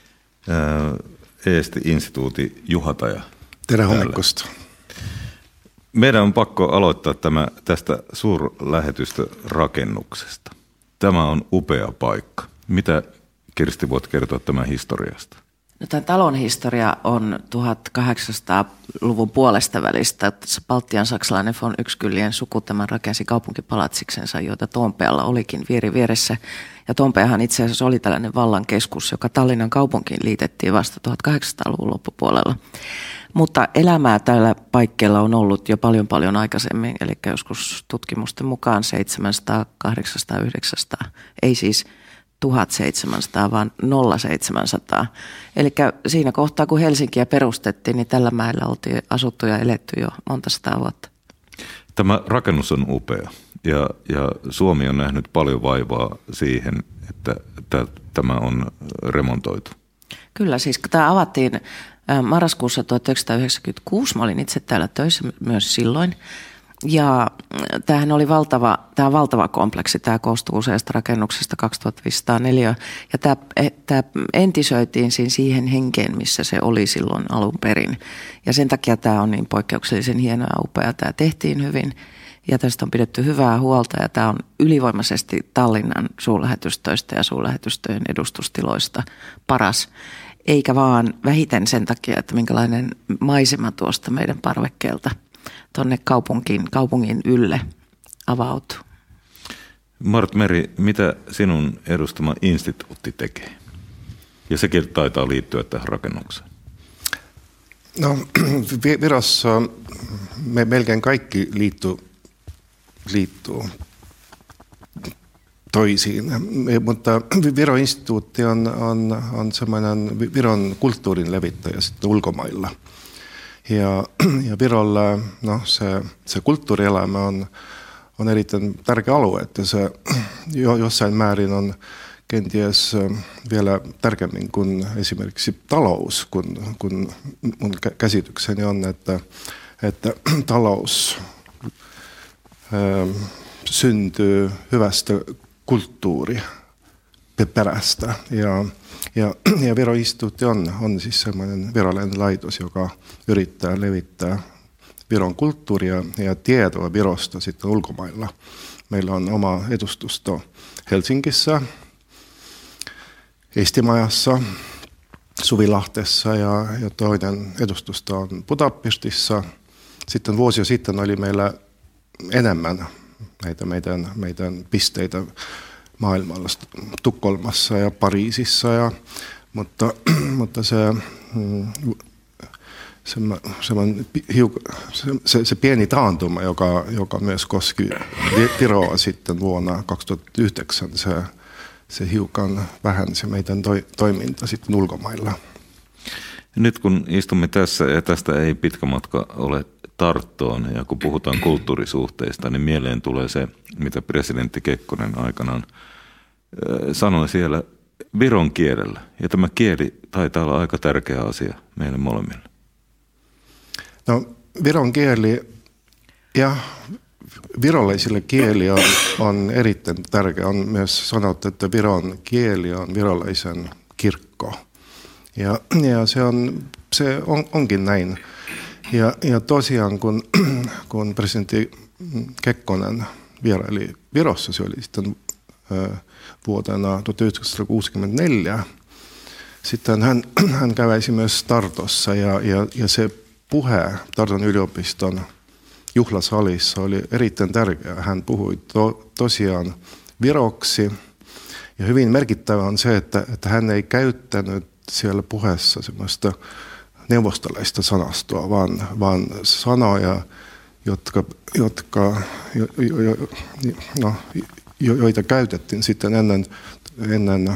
Eesti-instituutin juhataja. Tere Hommikusta. Meidän on pakko aloittaa tämä tästä suurlähetystörakennuksesta. Tämä on upea paikka. Mitä, Kirsti, voit kertoa tämän historiasta? No, tämän talon historia on tuhatkahdeksansataaluvun puolesta välistä. Baltian saksalainen von Yxküllien suku tämän rakensi kaupunkipalatsiksensa, joita Tompealla olikin vieri vieressä. Ja Tompeahan itse asiassa oli tällainen vallan keskus, joka Tallinnan kaupunkiin liitettiin vasta tuhatkahdeksansataaluvun loppupuolella. Mutta elämää tällä paikkeella on ollut jo paljon paljon aikaisemmin, eli joskus tutkimusten mukaan seitsemänsataa, kahdeksansataa, yhdeksänsataa, ei siis tuhatseitsemänsataa, vaan nolla seitsemänsataa. Eli siinä kohtaa, kun Helsinkiä perustettiin, niin tällä mäellä oltiin asuttu ja eletty jo monta sataa vuotta. Tämä rakennus on upea ja, ja Suomi on nähnyt paljon vaivaa siihen, että tämä on remontoitu. Kyllä, siis tämä avattiin marraskuussa tuhatyhdeksänsataayhdeksänkymmentäkuusi. Mä olin itse täällä töissä myös silloin. Ja tämähän oli valtava, tämä on valtava kompleksi, tämä koostuu useasta rakennuksesta kaksituhattaviisisataa neliötä ja tämä, tämä entisöitiin siinä siihen henkeen, missä se oli silloin alun perin. Ja sen takia tämä on niin poikkeuksellisen hieno ja upea, tämä tehtiin hyvin ja tästä on pidetty hyvää huolta ja tämä on ylivoimaisesti Tallinnan suurlähetystöistä ja suurlähetystöjen edustustiloista paras. Eikä vaan vähiten sen takia, että minkälainen maisema tuosta meidän parvekkeelta tuonne kaupunkiin, kaupungin ylle avautuu. Mart Meri, mitä sinun edustama instituutti tekee? Ja sekin taitaa liittyä tähän rakennukseen. No, Virossa me melkein kaikki liittyy, liittyy toisiin, mutta Viron instituutti on, on, on semmoinen Viron kulttuurin levittäjä sitten ulkomailla. Ja, ja Virolla no, se, se kulttuurielämä on, on erittäin tärkeä alue, että se jo, jossain määrin on kenties vielä tärkeämmin kuin esimerkiksi talous, kun, kun mun käsitykseni on, että, että talous ä, syntyy hyvästä kulttuuriperästä. Ja, ja, ja Viron instituutti on, on siis sellainen virallinen laitos, joka yrittää levittää Viron kulttuuria ja tietoa Virosta sitten ulkomailla. Meillä on oma edustusto Helsingissä, Eestimajassa, Suvilahtessa ja, ja toinen edustusto on Budapestissa. Sitten vuosia sitten oli meillä enemmän näitä meidän, meidän pisteitä maailmalla, Tukholmassa ja Pariisissa, ja, mutta, mutta se, se, se, se, se pieni taantuma, joka, joka myös koski Viroa sitten vuonna kaksituhattayhdeksän, se, se hiukan vähensi meidän toi, toiminta sitten ulkomailla. Nyt kun istumme tässä ja tästä ei pitkä matka ole Tarttoon ja kun puhutaan kulttuurisuhteista, niin mieleen tulee se, mitä presidentti Kekkonen aikanaan sanoi siellä viron kielellä. Ja tämä kieli taitaa olla aika tärkeä asia meille molemmille. No viron kieli ja virolaisille kieli on, on erittäin tärkeä. On myös sanottu, että viron kieli on virolaisen kirkko. Ja, ja se, on, se on, onkin näin. Ja, ja tosiaan, kun, kun presidentti Kekkonen vieraili Virossa, se oli sitten ö, vuotena tuhatyhdeksänsataakuusikymmentäneljä, sitten hän, hän käväisi myös Tartossa ja, ja, ja se puhe Tarton yliopiston juhlasalissa oli erittäin tärkeä. Hän puhui to, tosiaan viroksi ja hyvin merkittävä on se, että, että hän ei käyttänyt siellä puheessa semmoista neuvostolaista sanastoa, vaan, vaan sanoja, jotka, jotka, jo, jo, jo, no, jo, joita käytettiin sitten ennen, ennen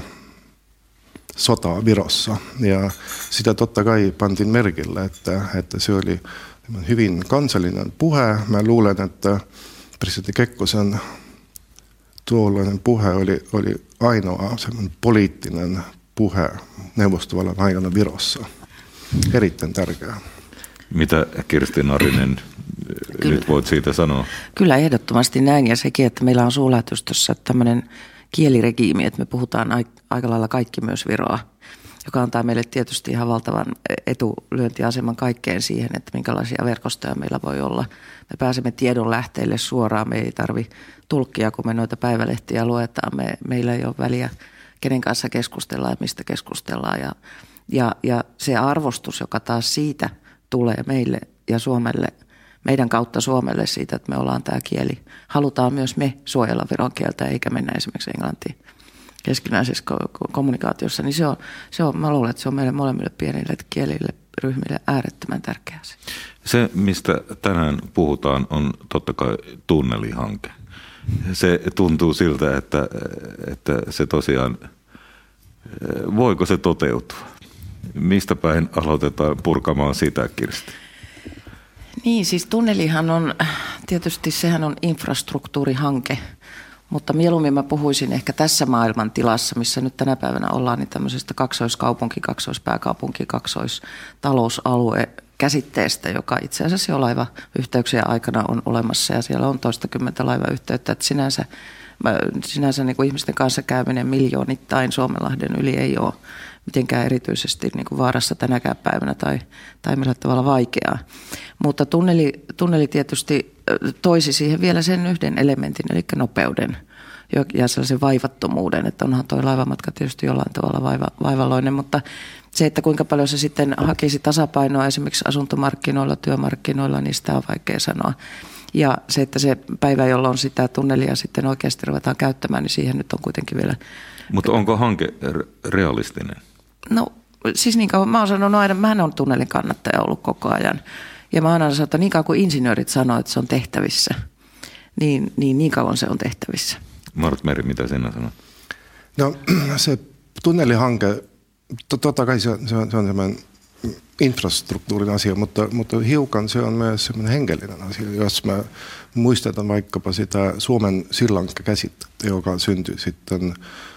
sotaa Virossa. Ja sitä totta kai pantiin merkille, että, että se oli hyvin kansallinen puhe. Mä luulen, että presidentti Kekkosen tuollainen puhe oli, oli ainoa semmoinen poliittinen puhe neuvostovallan aikana Virossa. Erittäin tärkeää. Mitä Kirsti Narinen Kyllä. nyt voit siitä sanoa? Kyllä ehdottomasti näin ja sekin, että meillä on suurlähetystössä tämmöinen kieliregiimi, että me puhutaan aika lailla kaikki myös viroa, joka antaa meille tietysti ihan valtavan etulyöntiaseman kaikkeen siihen, että minkälaisia verkostoja meillä voi olla. Me pääsemme tiedon lähteille suoraan, me ei tarvitse tulkkia, kun me noita päivälehtiä luetaan. Me, meillä ei ole väliä, kenen kanssa keskustellaan ja mistä keskustellaan. Ja, ja, ja se arvostus, joka taas siitä tulee meille ja Suomelle, meidän kautta Suomelle siitä, että me ollaan tämä kieli. Halutaan myös me suojella viron kieltä, eikä mennä esimerkiksi englantiin keskinäisessä kommunikaatiossa. Niin se on, se on, mä luulen, että se on meille molemmille pienille kielille, ryhmille äärettömän tärkeä asia. Se, mistä tänään puhutaan, on totta kai tunnelihanke. Se tuntuu siltä, että, että se tosiaan, voiko se toteutua? Mistä päin aloitetaan purkamaan sitä, Kirsti? Niin, siis tunnelihan on, tietysti sehän on infrastruktuurihanke, mutta mieluummin mä puhuisin ehkä tässä maailman tilassa, missä nyt tänä päivänä ollaan, niin tämmöisestä kaksoiskaupunki, kaksoispääkaupunki, kaksoistalousalue käsitteestä, joka itse asiassa jo laivayhteyksien aikana on olemassa ja siellä on toistakymmentä laivayhteyttä, että sinänsä, sinänsä niin kuin ihmisten kanssa käyminen miljoonittain Suomenlahden yli ei ole mitenkään erityisesti niin kuin vaarassa tänäkään päivänä tai, tai millään tavalla vaikeaa. Mutta tunneli, tunneli tietysti toisi siihen vielä sen yhden elementin, eli nopeuden ja sellaisen vaivattomuuden, että onhan tuo laivamatka tietysti jollain tavalla vaiva, vaivalloinen, mutta se, että kuinka paljon se sitten hakisi tasapainoa esimerkiksi asuntomarkkinoilla, työmarkkinoilla, niin sitä on vaikea sanoa. Ja se, että se päivä, jolloin sitä tunnelia sitten oikeasti ruvetaan käyttämään, niin siihen nyt on kuitenkin vielä... Mutta onko hanke realistinen? No siis niin kauan, mä oon sanonut aina, mähän on tunnelin kannattaja ollut koko ajan. Ja mä oon aina sanonut, että niin kauan kuin insinöörit sanoo, että se on tehtävissä, niin niin, niin kauan se on tehtävissä. Mart Meri, mitä sinä sanot? No se tunnelihanke, totta kai se on, se on, se on semmoinen infrastruktuurin asia, mutta, mutta hiukan se on myös semmoinen henkilöinen asia. Jos mä muistetaan vaikkapa sitä Suomen sillankäsitettä, joka syntyi sitten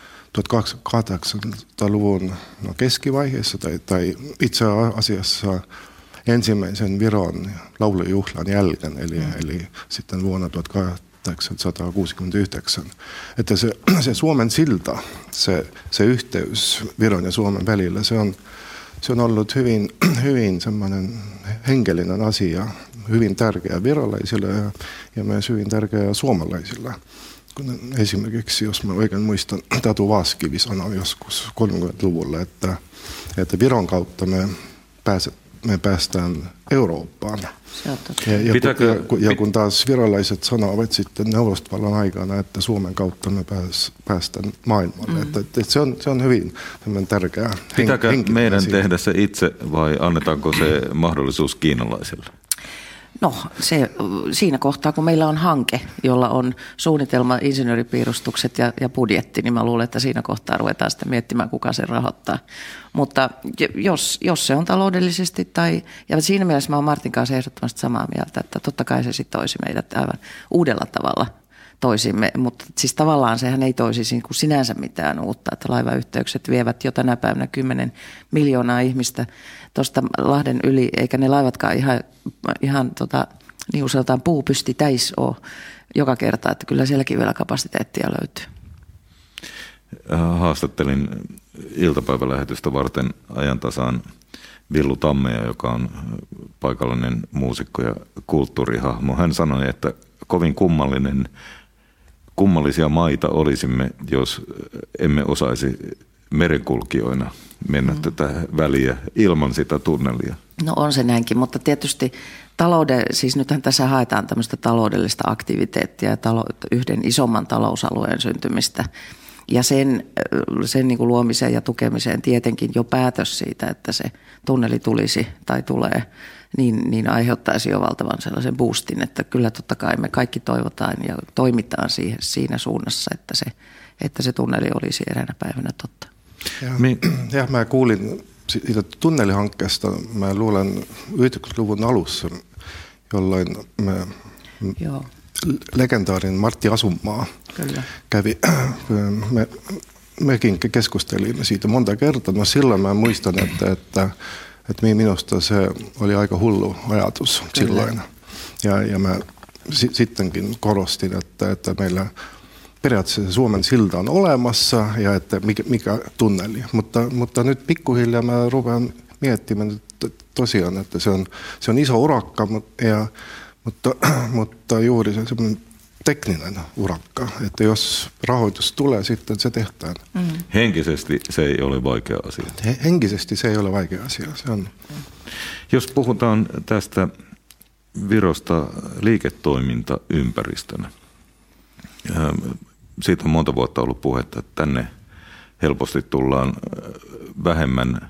tuhatkahdeksansataaluvun no, keskivaiheessa tai, tai itse asiassa ensimmäisen Viron laulujuhlan jälkeen, eli, mm. eli sitten vuonna tuhatkahdeksansataakuusikymmentäyhdeksän. Että se, se Suomen silta, se, se yhteys Viron ja Suomen välillä, se on, se on ollut hyvin, hyvin semmoinen henkilöinen asia, hyvin tärkeä virolaisille ja, ja myös hyvin tärkeä suomalaisille. Kun esimerkiksi, jos mä oikein muistan, Tatu Vaaskivi sanoi joskus kolmekymmentäluvulla, että, että Viron kautta me, pääset, me päästään Eurooppaan. Ja, ja, Pitääkö, kun, ja, ja kun taas virolaiset sanovat sitten neuvostovallan aikana, että Suomen kautta me pääs, päästään maailmalle. Mm. Että, että se, on, se on hyvin tärkeää. Pitääkö hen, meidän siinä. tehdä se itse vai annetaanko se mahdollisuus kiinalaisille? No se, siinä kohtaa, kun meillä on hanke, jolla on suunnitelma, insinööripiirustukset ja, ja budjetti, niin mä luulen, että siinä kohtaa ruvetaan sitten miettimään, kuka sen rahoittaa. Mutta jos, jos se on taloudellisesti tai, ja siinä mielessä mä oon Martin kanssa ehdottomasti samaa mieltä, että totta kai se sitten toisi meidät aivan uudella tavalla toisimme, mutta siis tavallaan sehän ei toisi sinänsä mitään uutta, että laivayhteykset vievät jo tänä päivänä kymmenen miljoonaa ihmistä tuosta Lahden yli, eikä ne laivatkaan ihan, ihan tota, niin usealtaan puupysti täis ole joka kerta, että kyllä sielläkin vielä kapasiteettia löytyy. Haastattelin iltapäivälähetystä varten ajantasaan Villu Tammea, joka on paikallinen muusikko ja kulttuurihahmo. Hän sanoi, että kovin kummallinen, kummallisia maita olisimme, jos emme osaisi merenkulkijoina mennä mm. tätä väliä ilman sitä tunnelia. No on se näinkin, mutta tietysti talouden, siis nythän tässä haetaan tämmöistä taloudellista aktiviteettia ja talo, yhden isomman talousalueen syntymistä. Ja sen, sen niin kuin luomiseen ja tukemiseen tietenkin jo päätös siitä, että se tunneli tulisi tai tulee, niin, niin aiheuttaisi jo valtavan sellaisen boostin, että kyllä totta kai me kaikki toivotaan ja toimitaan siihen, siinä suunnassa, että se, että se tunneli olisi eräänä päivänä totta. Ja, ja mä kuulin siitä tunnelihankkeesta, mä luulen yhdeksänkymmentäluvun alussa, jolloin mä, Joo. legendaarinen Martti Asunmaa Kyllä. kävi, me, mekin keskustelimme siitä monta kertaa. No silloin mä muistan, että, että, että minusta se oli aika hullu ajatus Kyllä. silloin. Ja, ja mä si, sittenkin korostin, että, että meillä periaatteessa Suomen silta on olemassa ja että mikä, mikä tunneli. Mutta, mutta nyt pikkuhiljaa mä rupean miettimään tosiaan, että se on, se on iso urakka, ja, mutta, mutta juuri se semmoinen tekninen urakka, että jos rahoitus tulee, sitten se tehdään. Mm. Henkisesti se ei ole vaikea asia. Henkisesti se ei ole vaikea asia. Se on. Jos puhutaan tästä Virosta liiketoimintaympäristönä, siitä on monta vuotta ollut puhetta, että tänne helposti tullaan vähemmän,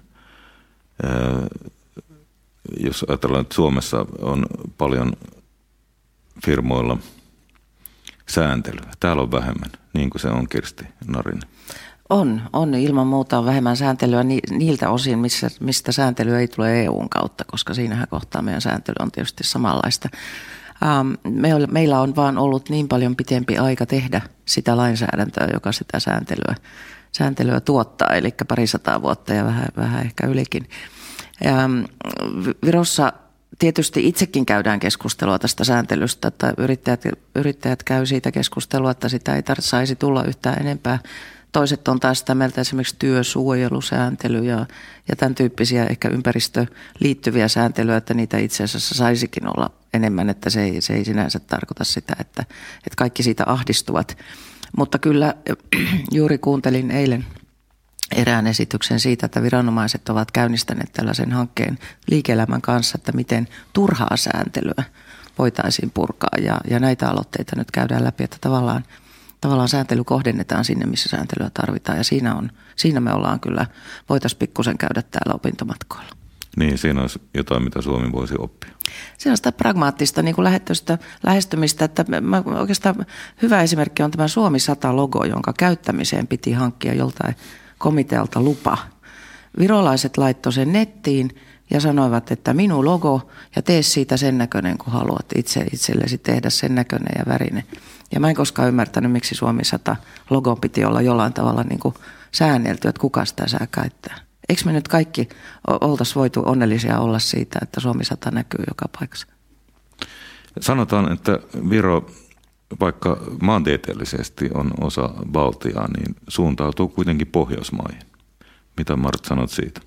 jos ajatellaan, että Suomessa on paljon firmoilla sääntelyä. Täällä on vähemmän, niin kuin se on, Kirsti Narinen. On, on. Ilman muuta on vähemmän sääntelyä niiltä osin, missä, mistä sääntelyä ei tule E U:n kautta, koska siinähän kohtaa meidän sääntely on tietysti samanlaista. Ähm, meillä on vaan ollut niin paljon pitempi aika tehdä sitä lainsäädäntöä, joka sitä sääntelyä, sääntelyä tuottaa, eli parisataa vuotta ja vähän, vähän ehkä ylikin. Ja Virossa tietysti itsekin käydään keskustelua tästä sääntelystä, että yrittäjät, yrittäjät käy siitä keskustelua, että sitä ei tarvitse saisi tulla yhtään enempää. Toiset on taas sitä mieltä esimerkiksi työsuojelusääntely ja, ja tämän tyyppisiä ehkä ympäristöön liittyviä sääntelyä, että niitä itse asiassa saisikin olla enemmän, että se ei, se ei sinänsä tarkoita sitä, että, että kaikki siitä ahdistuvat. Mutta kyllä juuri kuuntelin eilen erään esityksen siitä, että viranomaiset ovat käynnistäneet tällaisen hankkeen liike-elämän kanssa, että miten turhaa sääntelyä voitaisiin purkaa. Ja, ja näitä aloitteita nyt käydään läpi, että tavallaan, tavallaan sääntely kohdennetaan sinne, missä sääntelyä tarvitaan. Ja siinä, on, siinä me ollaan kyllä, voitaisiin pikkusen käydä täällä opintomatkoilla. Niin, siinä olisi jotain, mitä Suomi voisi oppia. Se on sitä pragmaattista niin kuin lähestymistä, että mä, oikeastaan hyvä esimerkki on tämä Suomi sata-logo, jonka käyttämiseen piti hankkia joltain komitealta lupa. Virolaiset laittoi sen nettiin ja sanoivat, että minun logo ja tee siitä sen näköinen, kun haluat itse itsellesi tehdä sen näköinen ja värinen. Ja mä en koskaan ymmärtänyt, miksi Suomi sata logo piti olla jollain tavalla niin kuin säännelty, että kuka sitä saa käyttää. Eikö me nyt kaikki oltaisiin voitu onnellisia olla siitä, että Suomi sata näkyy joka paikassa? Sanotaan, että Viro, vaikka maantieteellisesti on osa Baltiaa, niin suuntautuu kuitenkin Pohjoismaihin. Mitä Mart sanot siitä?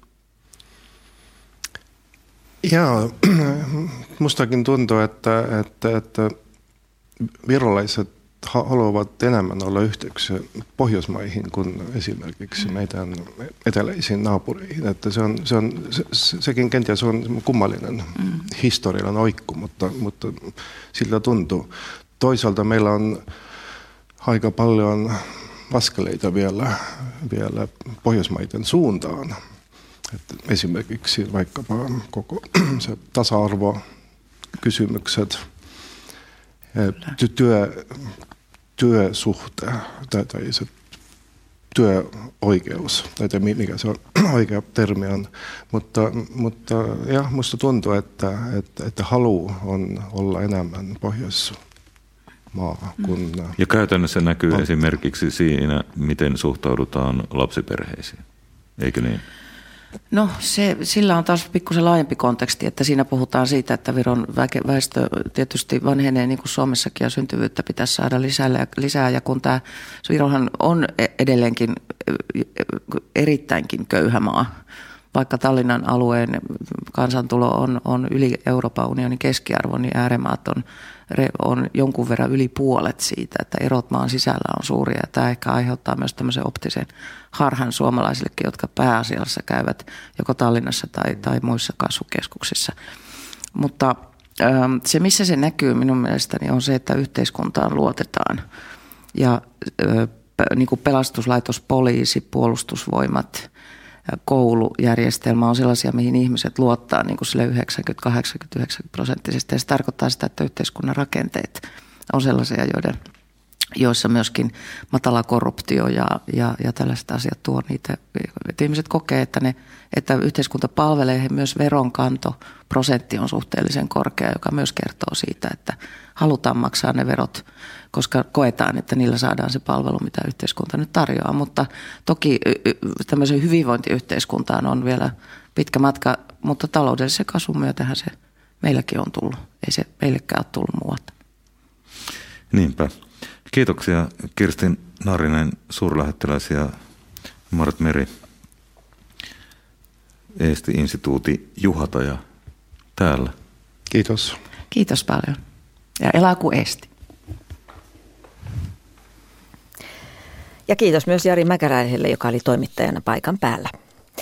Joo, mustakin tuntuu, että, että, että virolaiset haluavat enemmän olla yhteyksiä Pohjoismaihin kuin esimerkiksi meidän eteläisiin naapureihin. Että se on, se on, se, sekin kenties on kummallinen mm. historiallinen oikku, mutta, mutta siltä tuntuu. Toisaalta meillä on aika paljon askeleita vielä, vielä Pohjoismaiden suuntaan. Että esimerkiksi vaikkapa koko se tasa-arvokysymykset, työ, työsuhte tai, tai se työoikeus, tai mikä se on, oikea termi on. Mutta, mutta ja, musta tuntuu, että, että, että halu on olla enemmän Pohjoismaa. Kun ja käytännössä näkyy on esimerkiksi siinä, miten suhtaudutaan lapsiperheisiin, eikö niin? No se, sillä on taas pikkusen laajempi konteksti, että siinä puhutaan siitä, että Viron väestö tietysti vanhenee niin kuin Suomessakin ja syntyvyyttä pitäisi saada lisää, lisää ja kun tämä Virohan on edelleenkin erittäinkin köyhä maa, vaikka Tallinnan alueen kansantulo on, on yli Euroopan unionin keskiarvon, niin äärimaat on, on jonkun verran yli puolet siitä, että erot maan sisällä on suuria. Tämä ehkä aiheuttaa myös tämmöisen optisen harhan suomalaisillekin, jotka pääasiassa käyvät joko Tallinnassa tai, tai muissa kasvukeskuksissa. Mutta se, missä se näkyy minun mielestäni, on se, että yhteiskuntaan luotetaan. Ja niin kuin pelastuslaitos, poliisi, puolustusvoimat, koulujärjestelmä on sellaisia, mihin ihmiset luottaa niin kuin sille yhdeksänkymmentä kahdeksankymmentä prosenttisesti. Ja se tarkoittaa sitä, että yhteiskunnan rakenteet on sellaisia, joiden, joissa myöskin matala korruptio ja, ja, ja tällaiset asiat tuo niitä. Että ihmiset kokee, että, ne, että yhteiskunta palvelee, he myös veronkantoprosentti on suhteellisen korkea, joka myös kertoo siitä, että halutaan maksaa ne verot, koska koetaan, että niillä saadaan se palvelu, mitä yhteiskunta nyt tarjoaa. Mutta toki tämmöisen hyvinvointiyhteiskuntaan on vielä pitkä matka, mutta taloudellisen kasvun myötähän se meilläkin on tullut. Ei se meillekään ole tullut muualta. Niinpä. Kiitoksia Kirstin Naarinen, suurlähettiläs, ja Mart Meri, Eesti-instituutin juhataja täällä. Kiitos. Kiitos paljon. Ja elää kuin Eesti. Ja kiitos myös Jari Mäkäräiselle, joka oli toimittajana paikan päällä.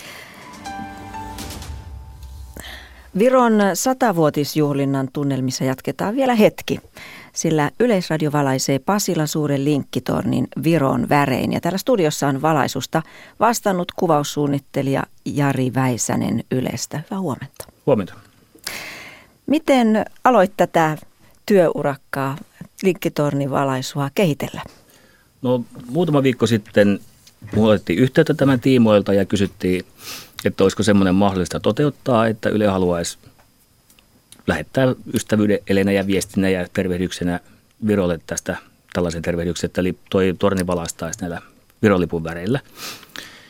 Viron satavuotisjuhlinnan tunnelmissa jatketaan vielä hetki, sillä Yleisradio valaisee Pasilan suuren linkkitornin Viron värein. Ja täällä studiossa on valaisusta vastannut kuvaussuunnittelija Jari Väisänen Ylestä. Hyvää huomenta. Huomenta. Miten aloit tätä työurakkaa, linkkitornin valaisua kehitellä? No muutama viikko sitten minulle otettiin yhteyttä tämän tiimoilta ja kysyttiin, että olisiko semmoinen mahdollista toteuttaa, että Yle haluaisi lähettää ystävyyden elenä ja viestinä ja tervehdyksenä Virolle tästä tällaisen tervehdyksen, että toi torni valaistaisi näillä Virolipun väreillä.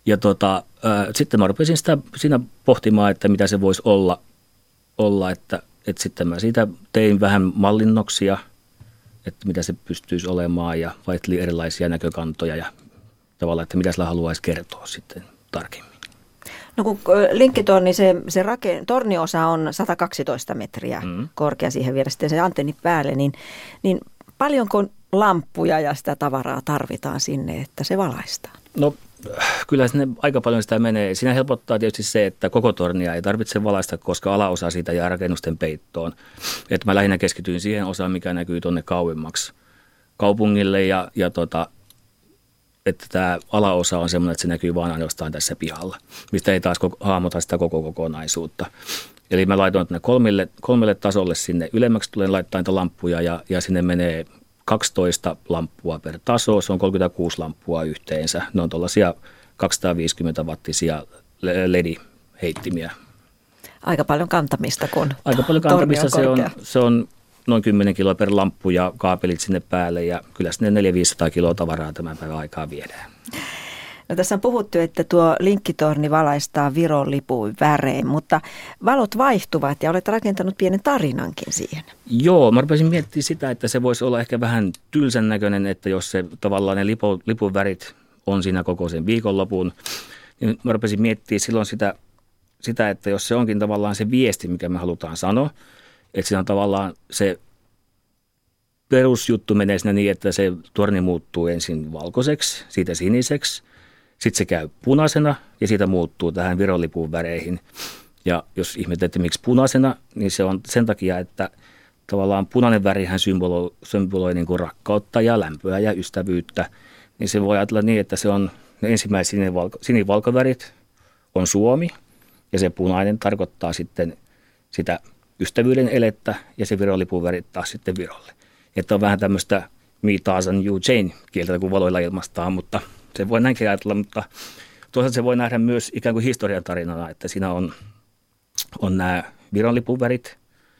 Ja tota, äh, sitten mä rupesin sitä siinä pohtimaan, että mitä se voisi olla, olla että, että sitten mä siitä tein vähän mallinnoksia, että mitä se pystyisi olemaan ja vaihtelin erilaisia näkökantoja ja tavallaan, että mitä sillä haluaisi kertoa sitten tarkemmin. No kun linkkitorni, se, se rake, torniosa on sata kaksitoista metriä mm. korkea, siihen vielä sitten se antenni päälle, niin, niin paljonko lamppuja ja sitä tavaraa tarvitaan sinne, että se valaistaan? No kyllä sinne aika paljon sitä menee. Siinä helpottaa tietysti se, että koko tornia ei tarvitse valaista, koska alaosa siitä jää rakennusten peittoon. Että mä lähinnä keskityin siihen osaan, mikä näkyy tuonne kauemmaksi kaupungille ja, ja tota, että tämä alaosa on semmoinen, että se näkyy vaan ainoastaan tässä pihalla, mistä ei taas hahmota sitä koko kokonaisuutta. Eli mä laitoin tänne kolmelle, kolmelle tasolle sinne ylemmäksi, tulen laittaa niitä lamppuja ja, ja sinne menee kaksitoista lamppua per taso, se on kolmekymmentäkuusi lamppua yhteensä. Ne on tuollaisia kaksisataaviisikymmentä wattisia L E D-heittimiä. Aika paljon kantamista, kun Aika paljon kantamista, se on, se on noin kymmenen kiloa per lamppu ja kaapelit sinne päälle ja kyllä sinne neljäsataa viisisataa kiloa tavaraa tämän päivän aikaa viedään. No, tässä on puhuttu, että tuo linkkitorni valaistaa Viron lipun värein, mutta valot vaihtuvat ja olet rakentanut pienen tarinankin siihen. Joo, mä rupesin miettimään sitä, että se voisi olla ehkä vähän tylsän näköinen, että jos se tavallaan ne lipu, lipun värit on siinä koko sen viikonlopun, niin mä rupesin miettimään silloin sitä, sitä, että jos se onkin tavallaan se viesti, mikä me halutaan sanoa, että siinä on tavallaan se perusjuttu menee siinä niin, että se torni muuttuu ensin valkoiseksi, siitä siniseksi. Sitten se käy punaisena ja siitä muuttuu tähän Viron lipun väreihin. Ja jos ihmettelette, miksi punaisena, niin se on sen takia, että tavallaan punainen värihän symboloi, symboloi niin kuin rakkautta ja lämpöä ja ystävyyttä. Niin se voi ajatella niin, että se on ne ensimmäiset sinivalkovärit on Suomi ja se punainen tarkoittaa sitten sitä ystävyyden elettä ja se Viron lipun värit taas sitten Virolle. Että on vähän tämmöistä me, Tarzan, you, Jane kieltä, kun valoilla ilmastaan, mutta se voi näinkin ajatella, mutta toisaalta se voi nähdä myös ikään kuin historian tarinana, että siinä on, on nämä Viron lipun värit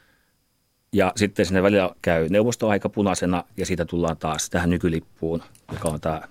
ja sitten sinne välillä käy neuvostoaika punaisena ja siitä tullaan taas tähän nykylippuun, joka on tämä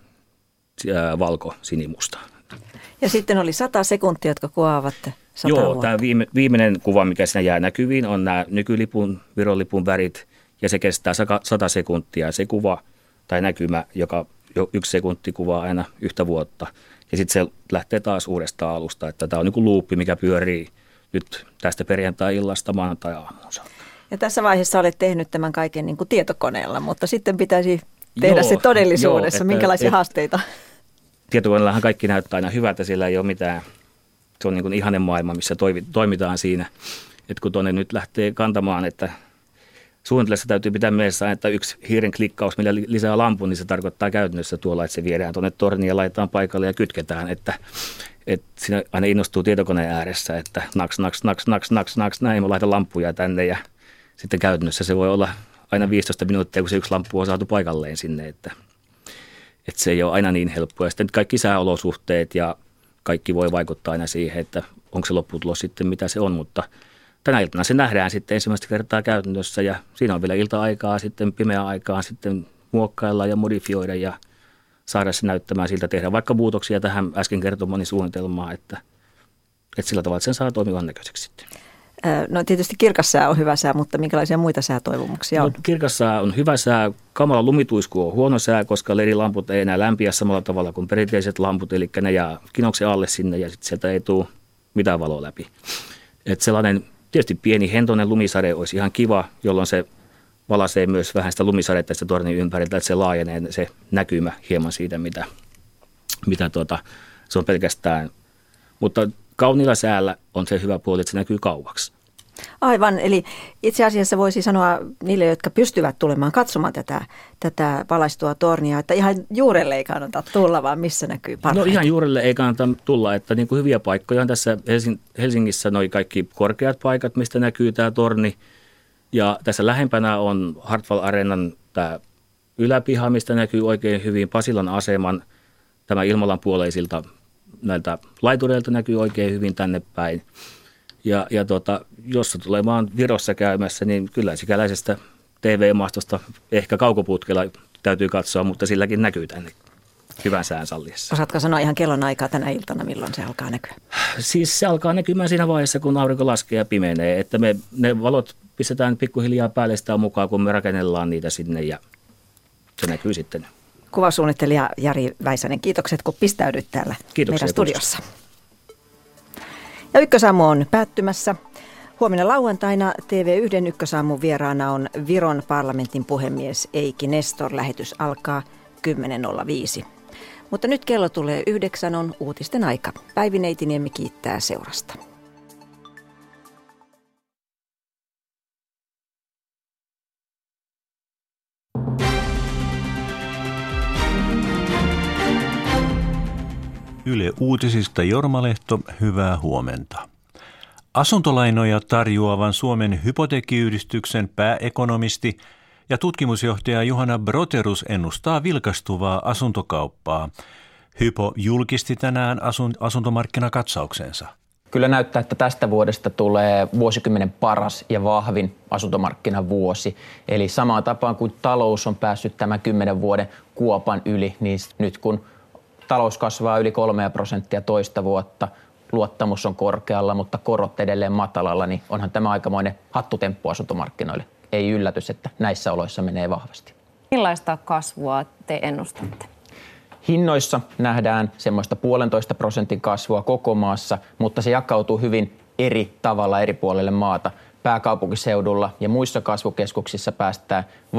valko sinimusta. Ja sitten oli sata sekuntia, jotka kuvaavat sata Joo, vuotta. tämä viime, viimeinen kuva, mikä siinä jää näkyviin, on nämä nykylipun, Viron lipun värit ja se kestää sata sekuntia. Se kuva tai näkymä, joka jo yksi sekunti kuvaa aina yhtä vuotta. Ja sitten se lähtee taas uudestaan alusta, että tämä on niin kuin luuppi, mikä pyörii nyt tästä perjantai-illasta maanantai-aamuun saakka. Ja tässä vaiheessa olet tehnyt tämän kaiken niin kuin tietokoneella, mutta sitten pitäisi tehdä joo, se todellisuudessa. Joo, että, minkälaisia et, haasteita? Tietokoneellahan kaikki näyttää aina hyvältä, sillä ei ole mitään, se on niin kuin ihanen maailma, missä toimitaan siinä. Että kun tuonne nyt lähtee kantamaan, että suunnitellessa täytyy pitää mielessä, että yksi hiiren klikkaus, millä lisää lampun, niin se tarkoittaa käytännössä tuolla, että se viedään tuonne torniin ja laitetaan paikalle ja kytketään. Että, että siinä aina innostuu tietokoneen ääressä, että naks, naks, naks, naks, naks, naks, näin, mä laitan lampuja tänne ja sitten käytännössä se voi olla aina viisitoista minuuttia, kun se yksi lamppu on saatu paikalleen sinne, että, että se ei ole aina niin helppoa. Ja sitten kaikki sääolosuhteet ja kaikki voi vaikuttaa aina siihen, että onko se lopputulos sitten mitä se on, mutta tänä iltana se nähdään sitten ensimmäistä kertaa käytännössä ja siinä on vielä ilta-aikaa, sitten pimeä aikaa sitten muokkailla ja modifioida ja saada se näyttämään siltä, tehdä vaikka muutoksia tähän äsken kertomani suunnitelmaan, että, että sillä tavalla, että sen saa toimivan näköiseksi sitten. No tietysti kirkas sää on hyvä sää, mutta minkälaisia muita säätoivomuksia on? No, kirkas sää on hyvä sää, kamala lumituisku on huono sää, koska L E D-lamput ei enää lämpiä samalla tavalla kuin perinteiset lamput, eli ne jää kinoksen alle sinne ja sitten sieltä ei tule mitään valoa läpi. Että sellainen tietysti pieni hentoinen lumisade olisi ihan kiva, jolloin se valaisee myös vähän sitä lumisadetta sitä tornin ympäriltä, että se laajenee se näkymä hieman siitä, mitä, mitä tuota, se on pelkästään. Mutta kauniilla säällä on se hyvä puoli, että se näkyy kauaksi. Aivan, eli itse asiassa voisi sanoa niille, jotka pystyvät tulemaan katsomaan tätä, tätä valaistua tornia, että ihan juurelle ei kannata tulla, vaan missä näkyy parhaiten. No ihan juurelle ei kannata tulla, että niin kuin hyviä paikkoja on tässä Helsingissä noi kaikki korkeat paikat, mistä näkyy tämä torni. Ja tässä lähempänä on Hartwall Arenan tämä yläpiha, mistä näkyy oikein hyvin Pasilan aseman. Tämä Ilmalan puoleisilta näiltä laitureilta näkyy oikein hyvin tänne päin. Ja, ja tota, jos tulee vaan Virossa käymässä, niin kyllä sikäläisestä T V-maastosta ehkä kaukoputkella täytyy katsoa, mutta silläkin näkyy tänne. hyvän sään salliessa. Osaatko sanoa ihan kellonaikaa tänä iltana, milloin se alkaa näkyä? Siis se alkaa näkymään siinä vaiheessa, kun aurinko laskee ja pimenee, että me ne valot pistetään pikkuhiljaa päälle sitä mukaan, kun me rakennellaan niitä sinne ja se näkyy sitten. Kuvasuunnittelija Jari Väisänen, kiitokset kun pistäydyt täällä Kiitoksia, meidän studiossa. Ja Ykkösaamu on päättymässä. Huomenna lauantaina T V yksi Ykkösaamun vieraana on Viron parlamentin puhemies Eiki Nestor. Lähetys alkaa kymmenen nolla viisi. Mutta nyt kello tulee yhdeksän, on uutisten aika. Päivi Neitiniemi kiittää seurasta. Yle Uutisista Jorma Lehto, hyvää huomenta. Asuntolainoja tarjoavan Suomen hypoteekkiyhdistyksen pääekonomisti ja tutkimusjohtaja Juhana Broterus ennustaa vilkastuvaa asuntokauppaa. Hypo julkisti tänään asun- asuntomarkkinakatsauksensa. Kyllä näyttää, että tästä vuodesta tulee vuosikymmenen paras ja vahvin asuntomarkkinavuosi. Eli samaan tapaan kuin talous on päässyt tämän kymmenen vuoden kuopan yli, niin nyt kun talous kasvaa yli kolmea prosenttia toista vuotta, luottamus on korkealla, mutta korot edelleen matalalla, niin onhan tämä aikamoinen hattutemppu asuntomarkkinoille. Ei yllätys, että näissä oloissa menee vahvasti. Millaista kasvua te ennustatte? Hinnoissa nähdään semmoista puolentoista prosentin kasvua koko maassa, mutta se jakautuu hyvin eri tavalla eri puolille maata. Pääkaupunkiseudulla ja muissa kasvukeskuksissa päästään